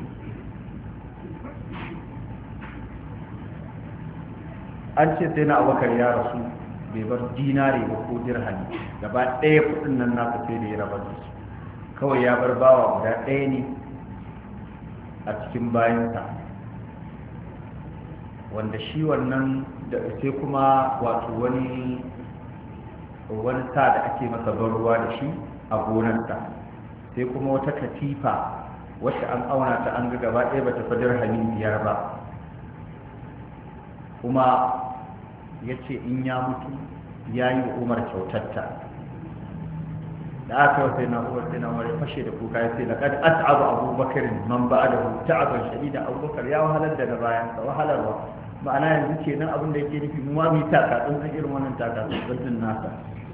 an ce sai na Abubakar ya rasu bai bar dinare ba ko dirhami, gaba ɗaya kuɗin nan nasa sai da ya raba da su, kawai ya bar bawa guda ɗaya ne a cikin bayansa, wanda shi wannan da sai kuma wato wani sa da ake masa ban ruwa da shi a gonarsa, sai kuma wata katifa wacce an auna ta an ga gaba ɗaya bata fi dirhami 5 ba, kuma ya ce in ya mutu ya yi wa Umar kyautarta. da aka yi sai na Umar sai na Umar fashe da kuka ya ce laqad at'aba Abubakar man ba'dahu ta'aban shadida. Abubakar ya wahalar da na bayan sa wahalarwa, ma'ana yanzu kenan abin da yake nufi mu ma mu taka don irin wannan taka sun nasa.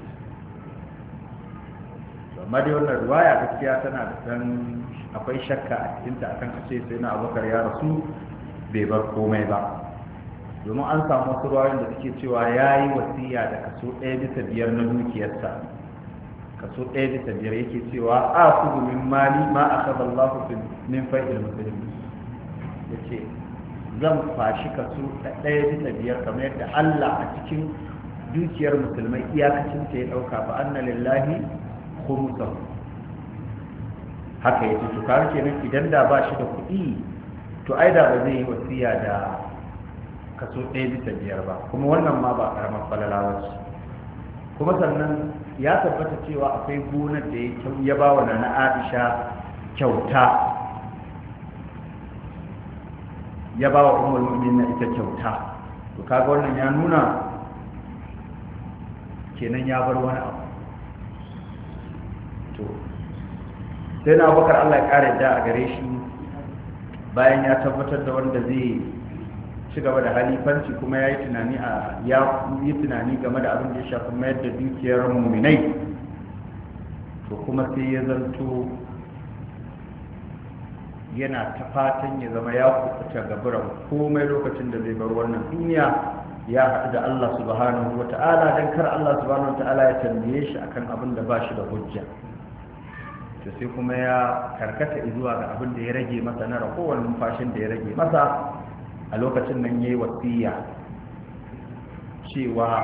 amma dai wannan ruwaya gaskiya tana da dan akwai shakka a cikinta akan a ce sai na Abubakar ya rasu bai bar komai ba, domin an samu wasu ruwayoyin da suke cewa ya yi wasiya da kaso 1/5 na dukiyarsa, kaso 1/5 yake cewa a kudu min mali ma a kaza Allah min fa'il musulmi, ya ce zan fashi kaso 1/5 kamar yadda Allah a cikin dukiyar musulmai iyakacin ta ya ɗauka ba anna lillahi khumsan. haka yake to kar kenan idan da ba shi da kuɗi to ai da ba zai yi wasiya da kaso 1/5 ba, kuma wannan ma ba karamar falala ce. kuma sannan ya tabbata cewa akwai gonar da ya ba wa na Aisha kyauta, ya ba wa ummul mu'minin ita kyauta, to kaga wannan ya nuna kenan ya bar wani abu. to sai na Abubakar Allah ya kare da a gare shi, bayan ya tabbatar da wanda zai ci gaba da halifanci, kuma ya yi tunani game da abin da ya shafi mayar da dukiyar muminai, to kuma sai ya zanto yana ta fatan ya zama ya kuɓuta gaburan komai lokacin da zai bar wannan duniya ya haɗu da Allah subhanahu wa ta'ala, don kar Allah subhanahu wa ta'ala ya tambaye shi akan abin da ba shi da hujja. to sai kuma ya karkata zuwa ga abin da ya rage masa na ragowar numfashin da ya rage masa. a lokacin nan ya yi wasiya cewa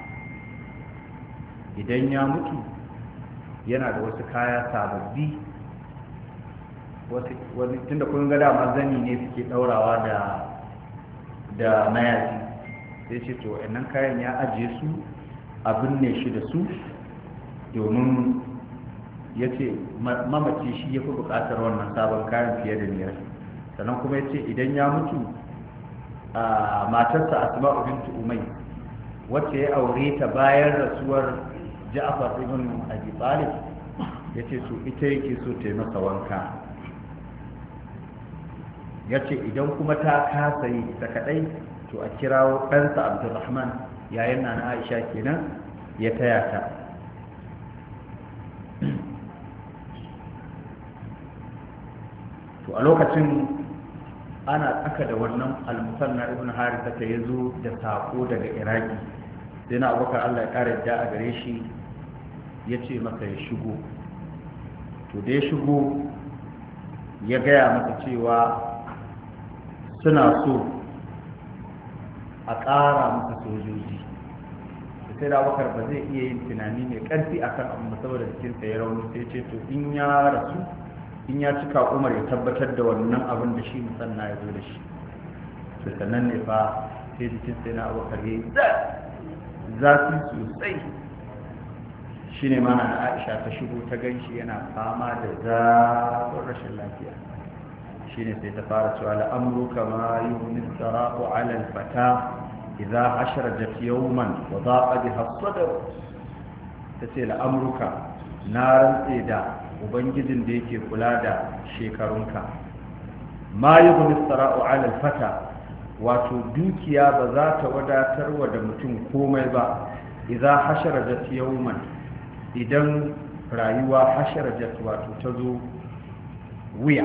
idan ya mutu yana da wasu kaya sababbi, wani tunda kun ga dama zani ne suke daurawa da mayafi, sai ce to wannan kayan ya ajiye su a binne shi da su, domin ya ce mamaci shi ya fi bukatar wannan sabon kayan fiye da niyar. sannan kuma ya ce idan ya mutu a matarsa Asma'u bintu Umay wacce ya aure ta bayan rasuwar Ja'far ibn Abi Talib, yace to ita yake so ta yi masa wanka. yace idan kuma ta kasa yi ta kadai to a kirawo ɗansa Abdurrahman yayin na Aisha kenan ya taya ta. To a lokacin ana tsaka da wannan al-Musanna ibn Haritha ta yazo da sako daga Iraki, sai na Abubakar Allah ya kare da a gare shi ya ce masa ya shigo. To da ya shigo ya gaya masa cewa suna so a ƙara masa sojoji, sai da Abubakar ba zai iya yin tunani mai ƙarfi akan abu saboda jikinsa ya rauni, sai ce to in ya rasu, in ya cika Umar ya tabbatar da wannan abin da shi Musanna ya zo da shi. to sannan ne fa sai jikin sai na Abubakar ya yi zafi sosai. shi ne mana na Aisha ta shigo ta ganshi yana fama da zafin rashin lafiya. shi ne sai ta fara cewa la'amru kama yuhni sara'u ala al-fata idza ashrajat yawman wa daqa biha as-sadr. tace la'amruka, na rantse da ubangijin da yake kula da shekarunka, ma yuhni sara'u ala al-fata, wato dukiya ba za ta wadatarwa da mutum komai ba idza hasharajat yawman, idan rayuwa hasharajat wato ta zo wuya,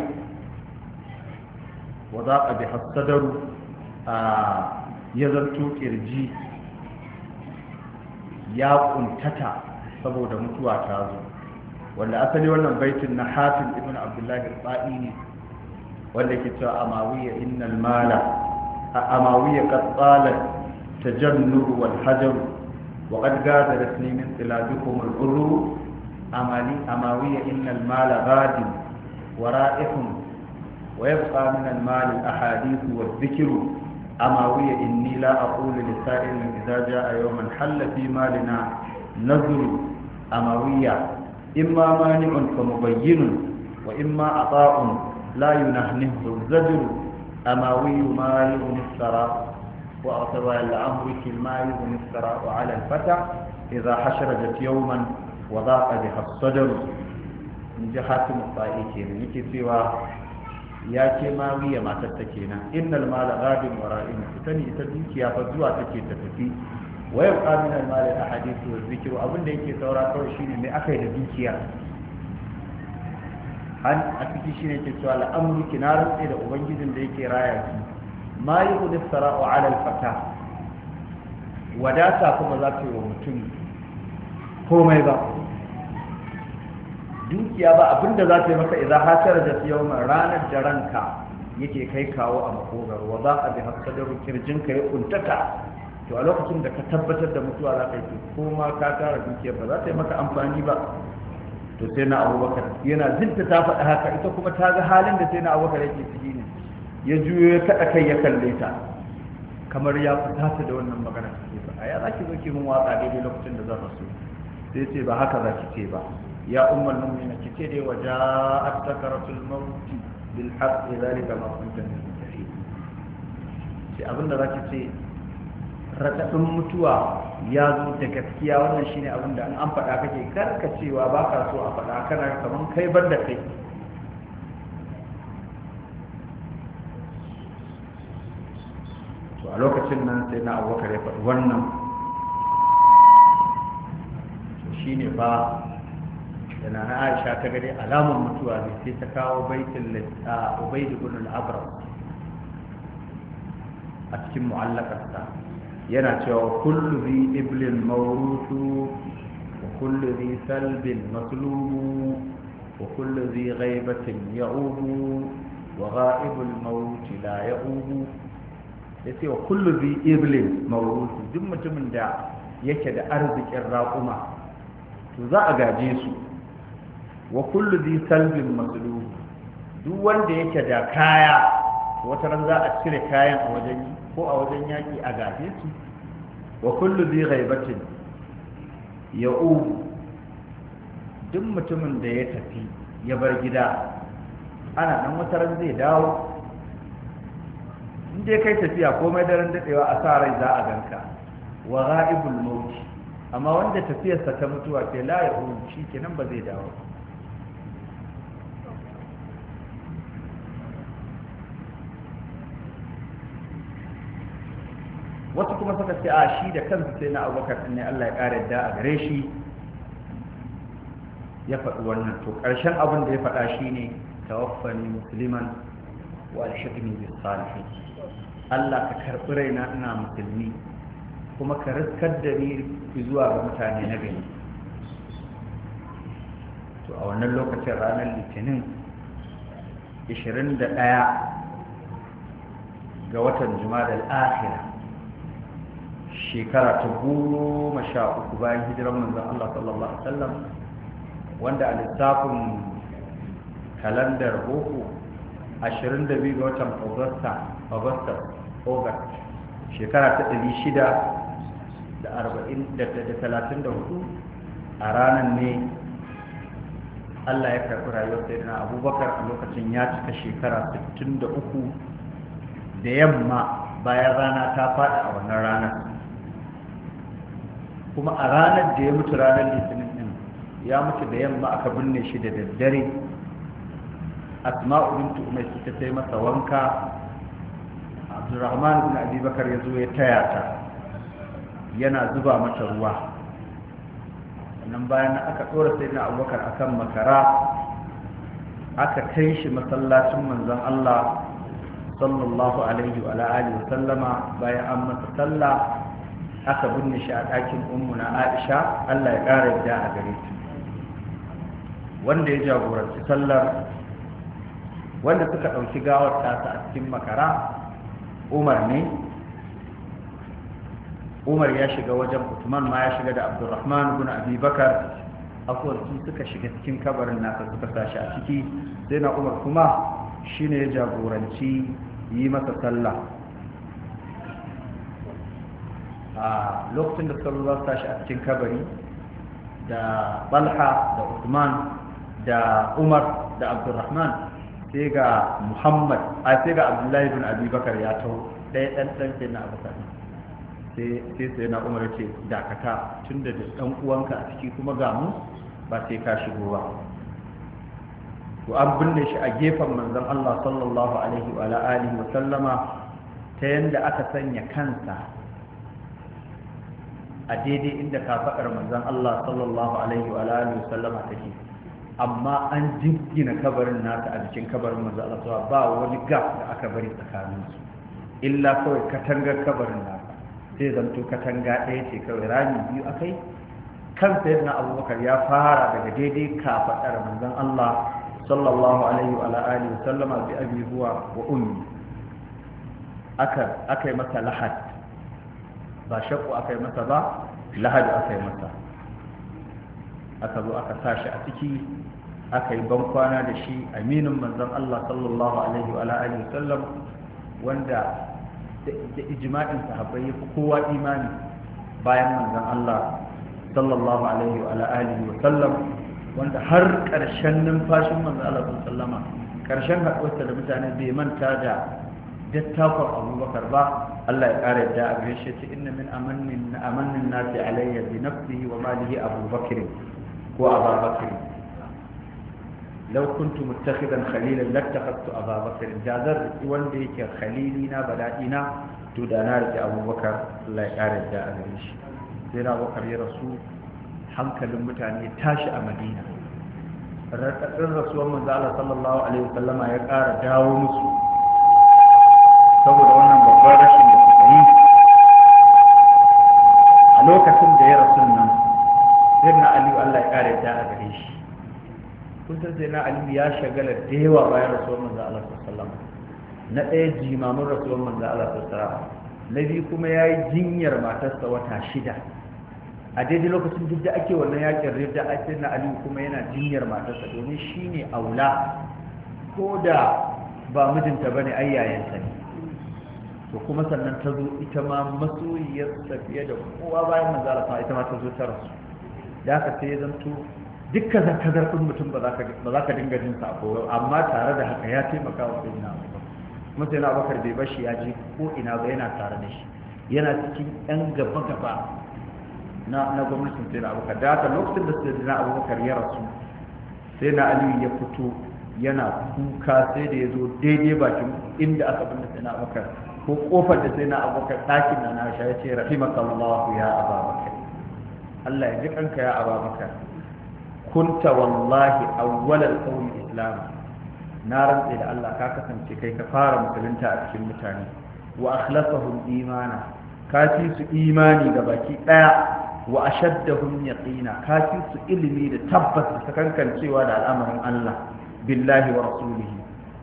wa zaqa bi hasadaru ya zanto kirji ya kuntata saboda mutuwa ta zo. wanda asali wannan baitin na Hatim ibn Abdullah al-Ba'i ne, wanda ke cewa amawiya innal mala amawiya qad talat tajannub wal hajar wa qad gadaratni min tilabikum al-urur amawiya innal mala ghadin wa ra'ihun wa yabqa min al-mal al-ahadith wal-dhikr amawiya inni la aqulu li sa'ilin idha jaa yawman halla fi malina nazru amawiya imma mani'un fa mubayyinun wa imma ata'un la yunahnihu az-zajr amawiyu ma yughni as-sara wa atwa al-amru ma yughni as-sara 'ala al-fata idha hasharajat yawman wa daqa biha as-sadr. in ji Hatim al-Ba'i kenan yake cewa ya ce mawiya matar ta kenan innal mala ghadin wa ra'in, sani ita dukiya fa zuwa take ta tafi. wa yabqa min al-mali ahadithu wa dhikru, abinda yake saura kawai shine mai akai da dukiya. an a ciki shine ke cewa al'amru kina rantsi da ubangijin da yake raya ki, ma yuhdi sara'u 'ala al-fata, wadata kuma za ta yi wa mutum komai ba. dukiya ba abinda za ta yi maka idan hasara da yawman, ranar da ranka yake kai kawo a makogaro, wa za a bi hasadaru kirjinka ya kuntata, to a lokacin da ka tabbatar da mutuwa za ka yi ko ma ka tara dukiya ba za ta yi maka amfani ba. to sai na Abubakar yana zinta ta faɗa haka, ita kuma ta ga halin da sai na Abubakar yake ciki ne, ya juyo ya kaɗa kai ya kalle ta kamar ya fita da wannan magana ta ce ba a ya za ki zo ki mun watsa daidai lokacin da zan rasu. sai ce ba haka za ki ce ba ya ummul mu'minin, ki ce dai waja'at sakaratul maut bil haqq zalika ma kunta min sai abinda za ki ce raɗaɗin mutuwa ya zo da gaskiya, wannan shine abin da an faɗa kake karkacewa ba ka so a faɗa, kana kaman kai ban da kai. to a lokacin nan sai na Abubakar ya faɗi wannan, to shine fa da na Aisha ta gade alamar mutuwa ne sai ta kawo baitul Ubayd ibn al-Abram a cikin mu'allakarsa, yana cewa kullu zi iblin mawrutu wa kullu zi salbin maslubu wa kullu zi ghaibatin ya'ubu wa ghaibul maut la ya'ubu. yace wa kullu zi iblin mawrutu, duk mutumin da yake da arzikin raƙuma to za a gaje su. wa kullu zi salbin maslubu, duk wanda yake da kaya wata ran za a cire kayan a wajen ko a wajen yaki a gaje su. wa kullu bi ghaibatin ya'u, duk mutumin da ya tafi ya bar gida ana nan wata ran zai dawo. in dai kai tafiya komai daren dadewa a sa rai za a ganka. wa ghaibul maut, amma wanda tafiyarsa ta mutuwa sai la ya'u, shi kenan ba zai dawo. wasu kuma suka ce a shi da kansa sai na abubakar ne Allah ya ƙara yadda a gare shi ya faɗi wannan. To ƙarshen abin da ya faɗa shi ne tawaffani musliman wa alhiqni bis salihin. Allah ka karɓi raina ina musulmi kuma ka riskar da ni zuwa ga mutane na gani. To a wannan lokacin ranar litinin 21 ga watan Jumadal Akhirah shekara ta 13 bayan hijiran manzon Allah sallallahu alaihi wasallam, wanda a lissafin kalandar boko 22 ga watan August shekara ta 634 a ranar ne Allah ya karɓi rayuwar sayyidina Abubakar. A lokacin ya cika shekara 63 da yamma bayan rana ta faɗi a wannan ranar. Kuma a ranar da ya mutu ranar litinin din ya mutu da yamma, aka binne shi da daddare. Asma'u bintu Umayr ta sai masa wanka, Abdurrahman ibn Abi Bakar ya zo ya taya ta, yana zuba mata ruwa. Nan bayan aka tsora sayyidina Abubakar akan makara, aka kai shi masallacin manzon Allah sallallahu alaihi wa alihi wa sallama. Bayan an masa sallah aka binne shi a ɗakin ummuna Aisha, Allah ya ƙara yadda a gare ta. Wanda ya jagoranci sallar, wanda suka ɗauki gawar tasa a cikin makara, Umar ne. Umar ya shiga wajen, Uthman ma ya shiga da Abdurrahman ibn Abi Bakar. Akwai su suka shiga cikin kabarin nasa suka sashi a ciki. Sai na Umar kuma shine ya jagoranci yi masa sallah. A lokacin da suka zo za su tashi a cikin kabari, da Talha da Uthman da Umar da Abdurrahman, sai ga Abdullahi ibn Abi Bakar ya taho, ɗaya ɗan sai na Abubakar. sai na Umar ce dakata, tunda da ɗan uwanka a ciki kuma ga mu, ba sai ka shigo ba. To an binne shi a gefen manzon Allah sallallahu alaihi wa alihi wa sallama, ta yanda aka sanya kansa a daidai inda kafaɗar manzon Allah sallallahu alaihi wa alihi wa sallama take, amma an jingina kabarin nasa a jikin kabarin manzon Allah, ba wani gap da aka bari tsakaninsu, illa kawai katangar kabarin nasa sai zanto katanga ɗaya ce kawai, rami biyu akai. Kan sayyidina Abubakar ya fara daga daidai kafaɗar manzon Allah sallallahu alaihi wa alihi wa sallama bi abi huwa wa ummi. aka yi masa lahad, ba shakku aka yi masa ba, lahad aka yi masa. Aka zo aka sa shi a ciki, aka yi bankwana da shi, aminin manzon Allah sallallahu alaihi wa alihi wa sallam, wanda da ijma'in sahabbai yafi kowa imani bayan manzon Allah sallallahu alaihi wa alihi wa sallam, wanda har ƙarshen numfashin manzon Allah sallallahu alaihi wa sallama, ƙarshen haɗuwarsa da mutane bai manta da dattakon Abubakar ba. Allah ya ƙara yadda a gare shi, ce inna min amannin nasi alayya bi nafsihi wa malihi Abubakar ko Abubakar. لو كنت متخذا خليلا لاتخذت أبا بكر. جازر wanda yake khalilina bada'ina, to da na rike Abubakar. Allah ya kare da gare shi. Sai na Abubakar ya rasu, hankalin mutane tashi a Madina. Raɗaɗin rasuwar manzo Allah sallallahu alaihi wasallama ya ƙara dawo musu saboda wannan babban rashin da suka yi. A lokacin da ya rasu nan, sai na Aliyu Allah ya kare da gare shi. Kun san sai na Aliyu ya shagala da yawa bayan rasuwar manzo Allah sallallahu alaihi wasallam. Na ɗaya jimamin rasuwar manzo Allah sallallahu alaihi wasallam, na biyu kuma yayi jinyar matarsa wata 6. A daidai lokacin duk da ake wannan yakin ridda, sai na Aliyu kuma yana jinyar matarsa, domin shine aula, ko da ba mijinta bane ai yayanta ne. To kuma sannan ta zo ita ma masoyiyarsa fiye da kowa bayan manzo Allah, ita ma ta zo ta rasu. Da haka sai ya zanto dukkan zakazar ɗin mutum ba za ka dinga jin sa ko, amma tare da haka ya taimaka wa sayyidina Abubakar. Kuma sayyidina Abubakar bai bashi ya je ko ina ba, yana tare da shi, yana cikin yan gaba na gwamnatin sayyidina Abubakar. Da haka lokacin da sayyidina Abubakar ya rasu, sayyidina Aliyu ya fito yana kuka, sai da ya zo daidai bakin inda aka binne sayyidina Abubakar, ko kofar da sai na Abubakar ɗakin na Aisha ya ce rahimakallahu ya Abubakar, Allah ya ji kanka ya Abubakar, kunta wallahi awwalal qawmi islam, na rantse da Allah ka kasance kai ka fara musulunta a cikin mutane, wa akhlasahum imana, ka fi su imani ga baki daya, wa ashaddahum yaqina, ka fi su ilimi da tabbas da sakankancewa da al'amarin Allah billahi wa rasulihi.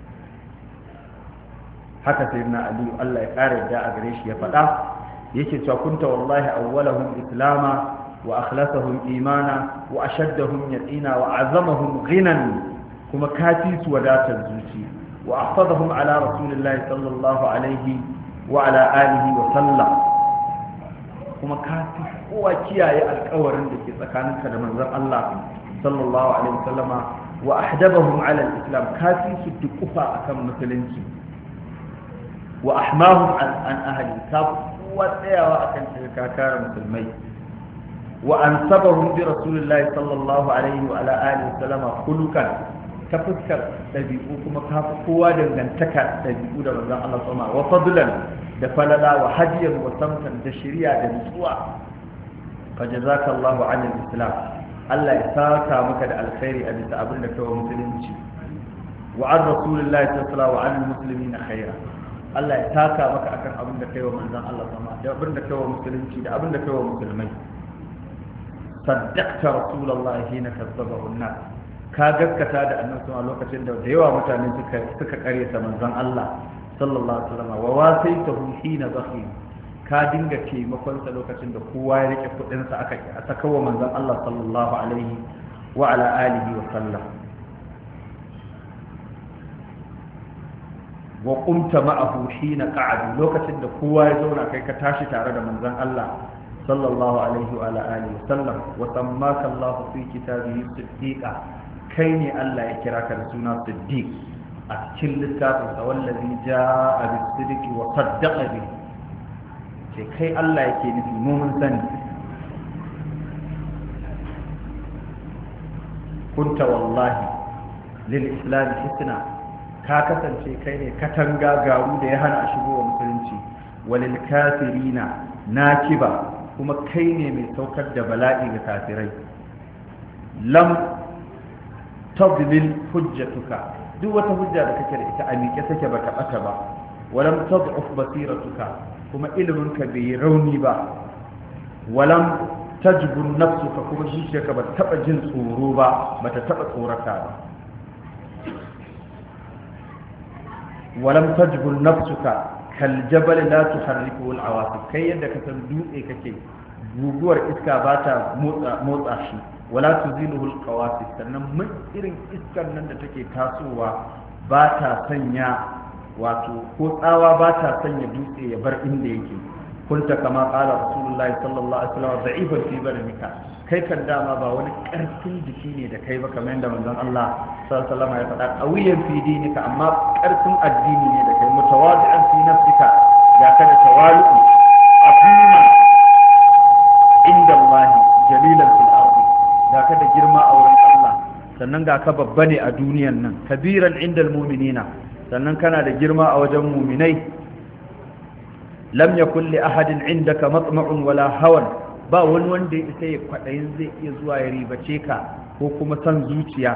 haka sai na Ali Allah ya kare da a gare shi ya faɗa yake cewa kunta wallahi awwalahum islama wa akhlasahum imana wa ashaddahum yaqina wa azamahum ghinan, kuma kafi su wadatar zuci, wa ahfadahum ala rasulillahi sallallahu alaihi wa ala alihi wa sallam, kuma kafi kowa kiyaye alƙawarin da ke tsakaninka da manzon Allah sallallahu alaihi wa sallama, wa ahdabahum ala al-islam, kafi su dukufa akan musulunci, wa ahmahum an ahli, kafi kowa tsayawa akan kare musulmai, wa ansabahum bi rasulillahi sallallahu alaihi wa ala alihi wa sallama khuluqan, ta fuskar dabi'u kuma kafi kowa dangantaka dabi'u da manzon Allah sallallahu alaihi wa sallam, wa fadlan da falala, wa hadiyan wa samtan da shari'a da nutsuwa. fa jazakallahu an al-islam, Allah ya saka maka da alkhairi a bisa abin da kai wa musulunci, wa an rasulillahi sallallahu alaihi wa sallam wa an al-muslimina khaira, Allah ya saka maka akan abin da kai wa manzon Allah sallallahu alaihi wa sallam, da abin da kai wa musulunci, da abin da kai wa musulmai. saddaqta rasulullahi hina kazzabahu an-nas, ka gaskata da annabi a lokacin da yawa mutane suka karyata manzon Allah sallallahu alaihi wasallam, wa wasaitahu hina bakhil, ka dinga taimakon sa lokacin da kowa ya rike kudin sa aka saka wa manzon Allah sallallahu alaihi wa ala alihi wa sallam, wa qumta ma'ahu hina qa'ad, lokacin da kowa ya zauna kai ka tashi tare da manzon Allah sallallahu alaihi wa alihi wasallam, wa sammaka Allah fi kitabihi siddiqa, kai ne Allah ya kira ka da suna siddiq a cikin littafin sa, wallazi jaa bis-sidqi wa saddaqa bi, ce kai Allah yake nufi, mu mun sani. kunta wallahi lil islam hisna, ka kasance kai ne katanga garu da ya hana a shigo wa musulunci, walil kafirina nakiba, kuma kai ne mai saukar da bala'i ga kafirai. lam tadlil hujjatuka, duk wata hujja da kake da ita a miƙe take ba ta ɓata ba, walam tad'uf basiratuka, kuma iliminka bai yi rauni ba, walam tajbun nafsuka, kuma zuciyarka ba ta taɓa jin tsoro ba, ba ta taɓa tsorata ba. walam tajbun nafsuka kal jabal la tuharriku al awasif, kai yadda ka san dutse kake, guguwar iska ba ta motsa shi, wala tuziluhu al qawasif, sannan mun irin iskar nan da take tasowa ba ta sanya, wato ko tsawa ba ta sanya dutse ya bar inda yake. kunta kama qala rasulullahi sallallahu alaihi wasallam da'ifan fi badanika, kai kan dama ba wani karfin jiki ne da kai ba kamar yadda manzon Allah sallallahu alaihi wasallam ya faɗa, qawiyan fi dinika, amma karfin addini ne da kai, mutawadi'an fi nafsika, ya kada tawalu, azima inda Allah, jalilan fil ardi, ya kada girma a wurin Allah, sannan ga ka babba ne a duniyan nan, kabiran indal mu'minina, sannan kana da girma a wajen mu'minai. lam yakun li ahadin indaka matma'un wala hawan, ba wani wanda ya isa ya kwadayin zai iya zuwa ya ribace ka ko kuma san zuciya.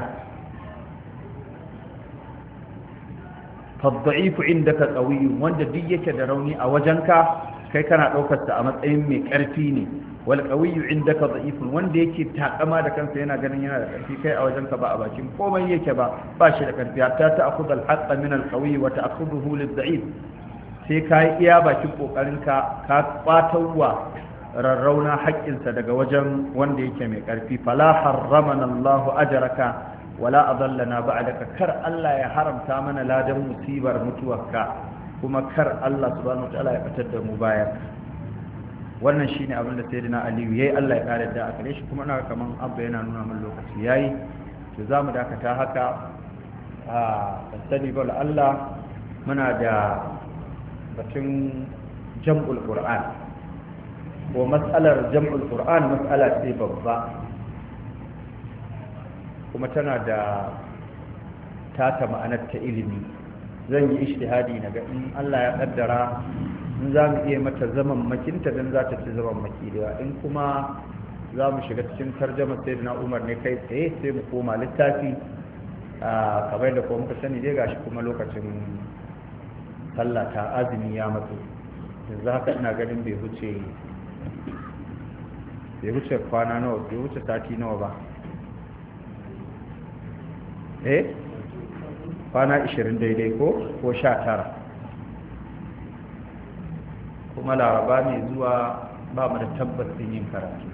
fad-da'ifu indaka qawiyyun, wanda duk yake da rauni a wajenka kai kana daukar sa a matsayin mai karfi ne. wal qawiyyu indaka da'ifun, wanda yake takama da kansa yana ganin yana da karfi, kai a wajenka ba a bakin komai yake ba shi da karfi. hatta ta'khudha al-haqqa min al-qawiyyi wa ta'khudhuhu lid-da'if, sai ka yi iya bakin ƙoƙarinka ka ƙwatarwa rarrauna haƙƙinsa daga wajen wanda yake mai ƙarfi. fala harramana Allahu ajraka wala adallana ba'daka, kar Allah ya haramta mana ladan musibar mutuwarka, kuma kar Allah subhanahu wataala ya fitar da mu bayan. wannan shine abin da sayyidina Aliyu yayi, Allah ya kare da akare shi, kuma ina kaman abba yana nuna min lokaci yayi, to zamu dakata haka a sani bal Allah. muna da batun jam'ul qur'an, ko mas'alar jam'ul qur'an mas'ala ce babba, kuma tana da tata ma'anar ta ilimi, zan yi ishtihadi na ga in Allah ya kaddara in za mu iya mata zaman makinta don za ta ci zaman maki da in kuma za mu shiga cikin tarjama sai na umar ne kai tsaye sai mu koma littafi kamar da kuma muka sani dai gashi kuma lokacin sallah ta azumi ya matsu yanzu haka ina ganin bai wuce kwana nawa bai wuce sati nawa ba kwana 20 daidai ko 19 kuma laraba mai zuwa ba mu da tabbacin yin karatu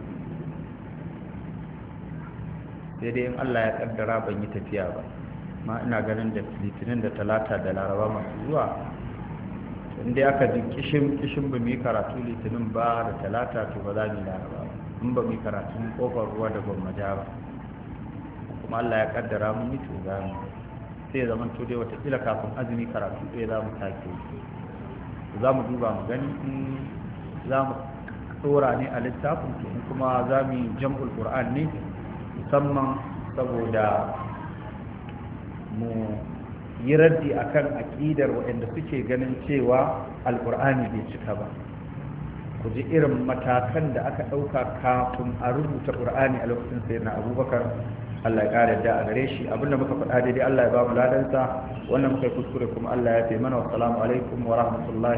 sai dai in Allah ya kaddara ban yi tafiya ba ma ina ganin da litinin da talata da laraba masu zuwa inda aka ji kishin ba mu yi karatu litinin ba da talata to ba za mu yi laraba ba in ba mu yi karatun kofar ruwa da gwammaja ba kuma Allah ya kaddara mun yi to za mu sai zaman to dai watakila kafin azumi karatu ɗaya za mu sake za mu duba mu gani in za mu tsora ne a littafin kuma za mu yi jam'ul qur'an ne musamman saboda mu yi raddi akan aƙidar waɗanda suke ganin cewa alƙur'ani bai cika ba ku ji irin matakan da aka ɗauka kafin a rubuta ƙur'ani a lokacin sai na abubakar Allah ya ƙara da a gare shi abinda muka faɗa daidai Allah ya ba mu ladansa wannan muka yi kuskure kuma Allah ya fi mana wa salamu alaikum wa rahmatullahi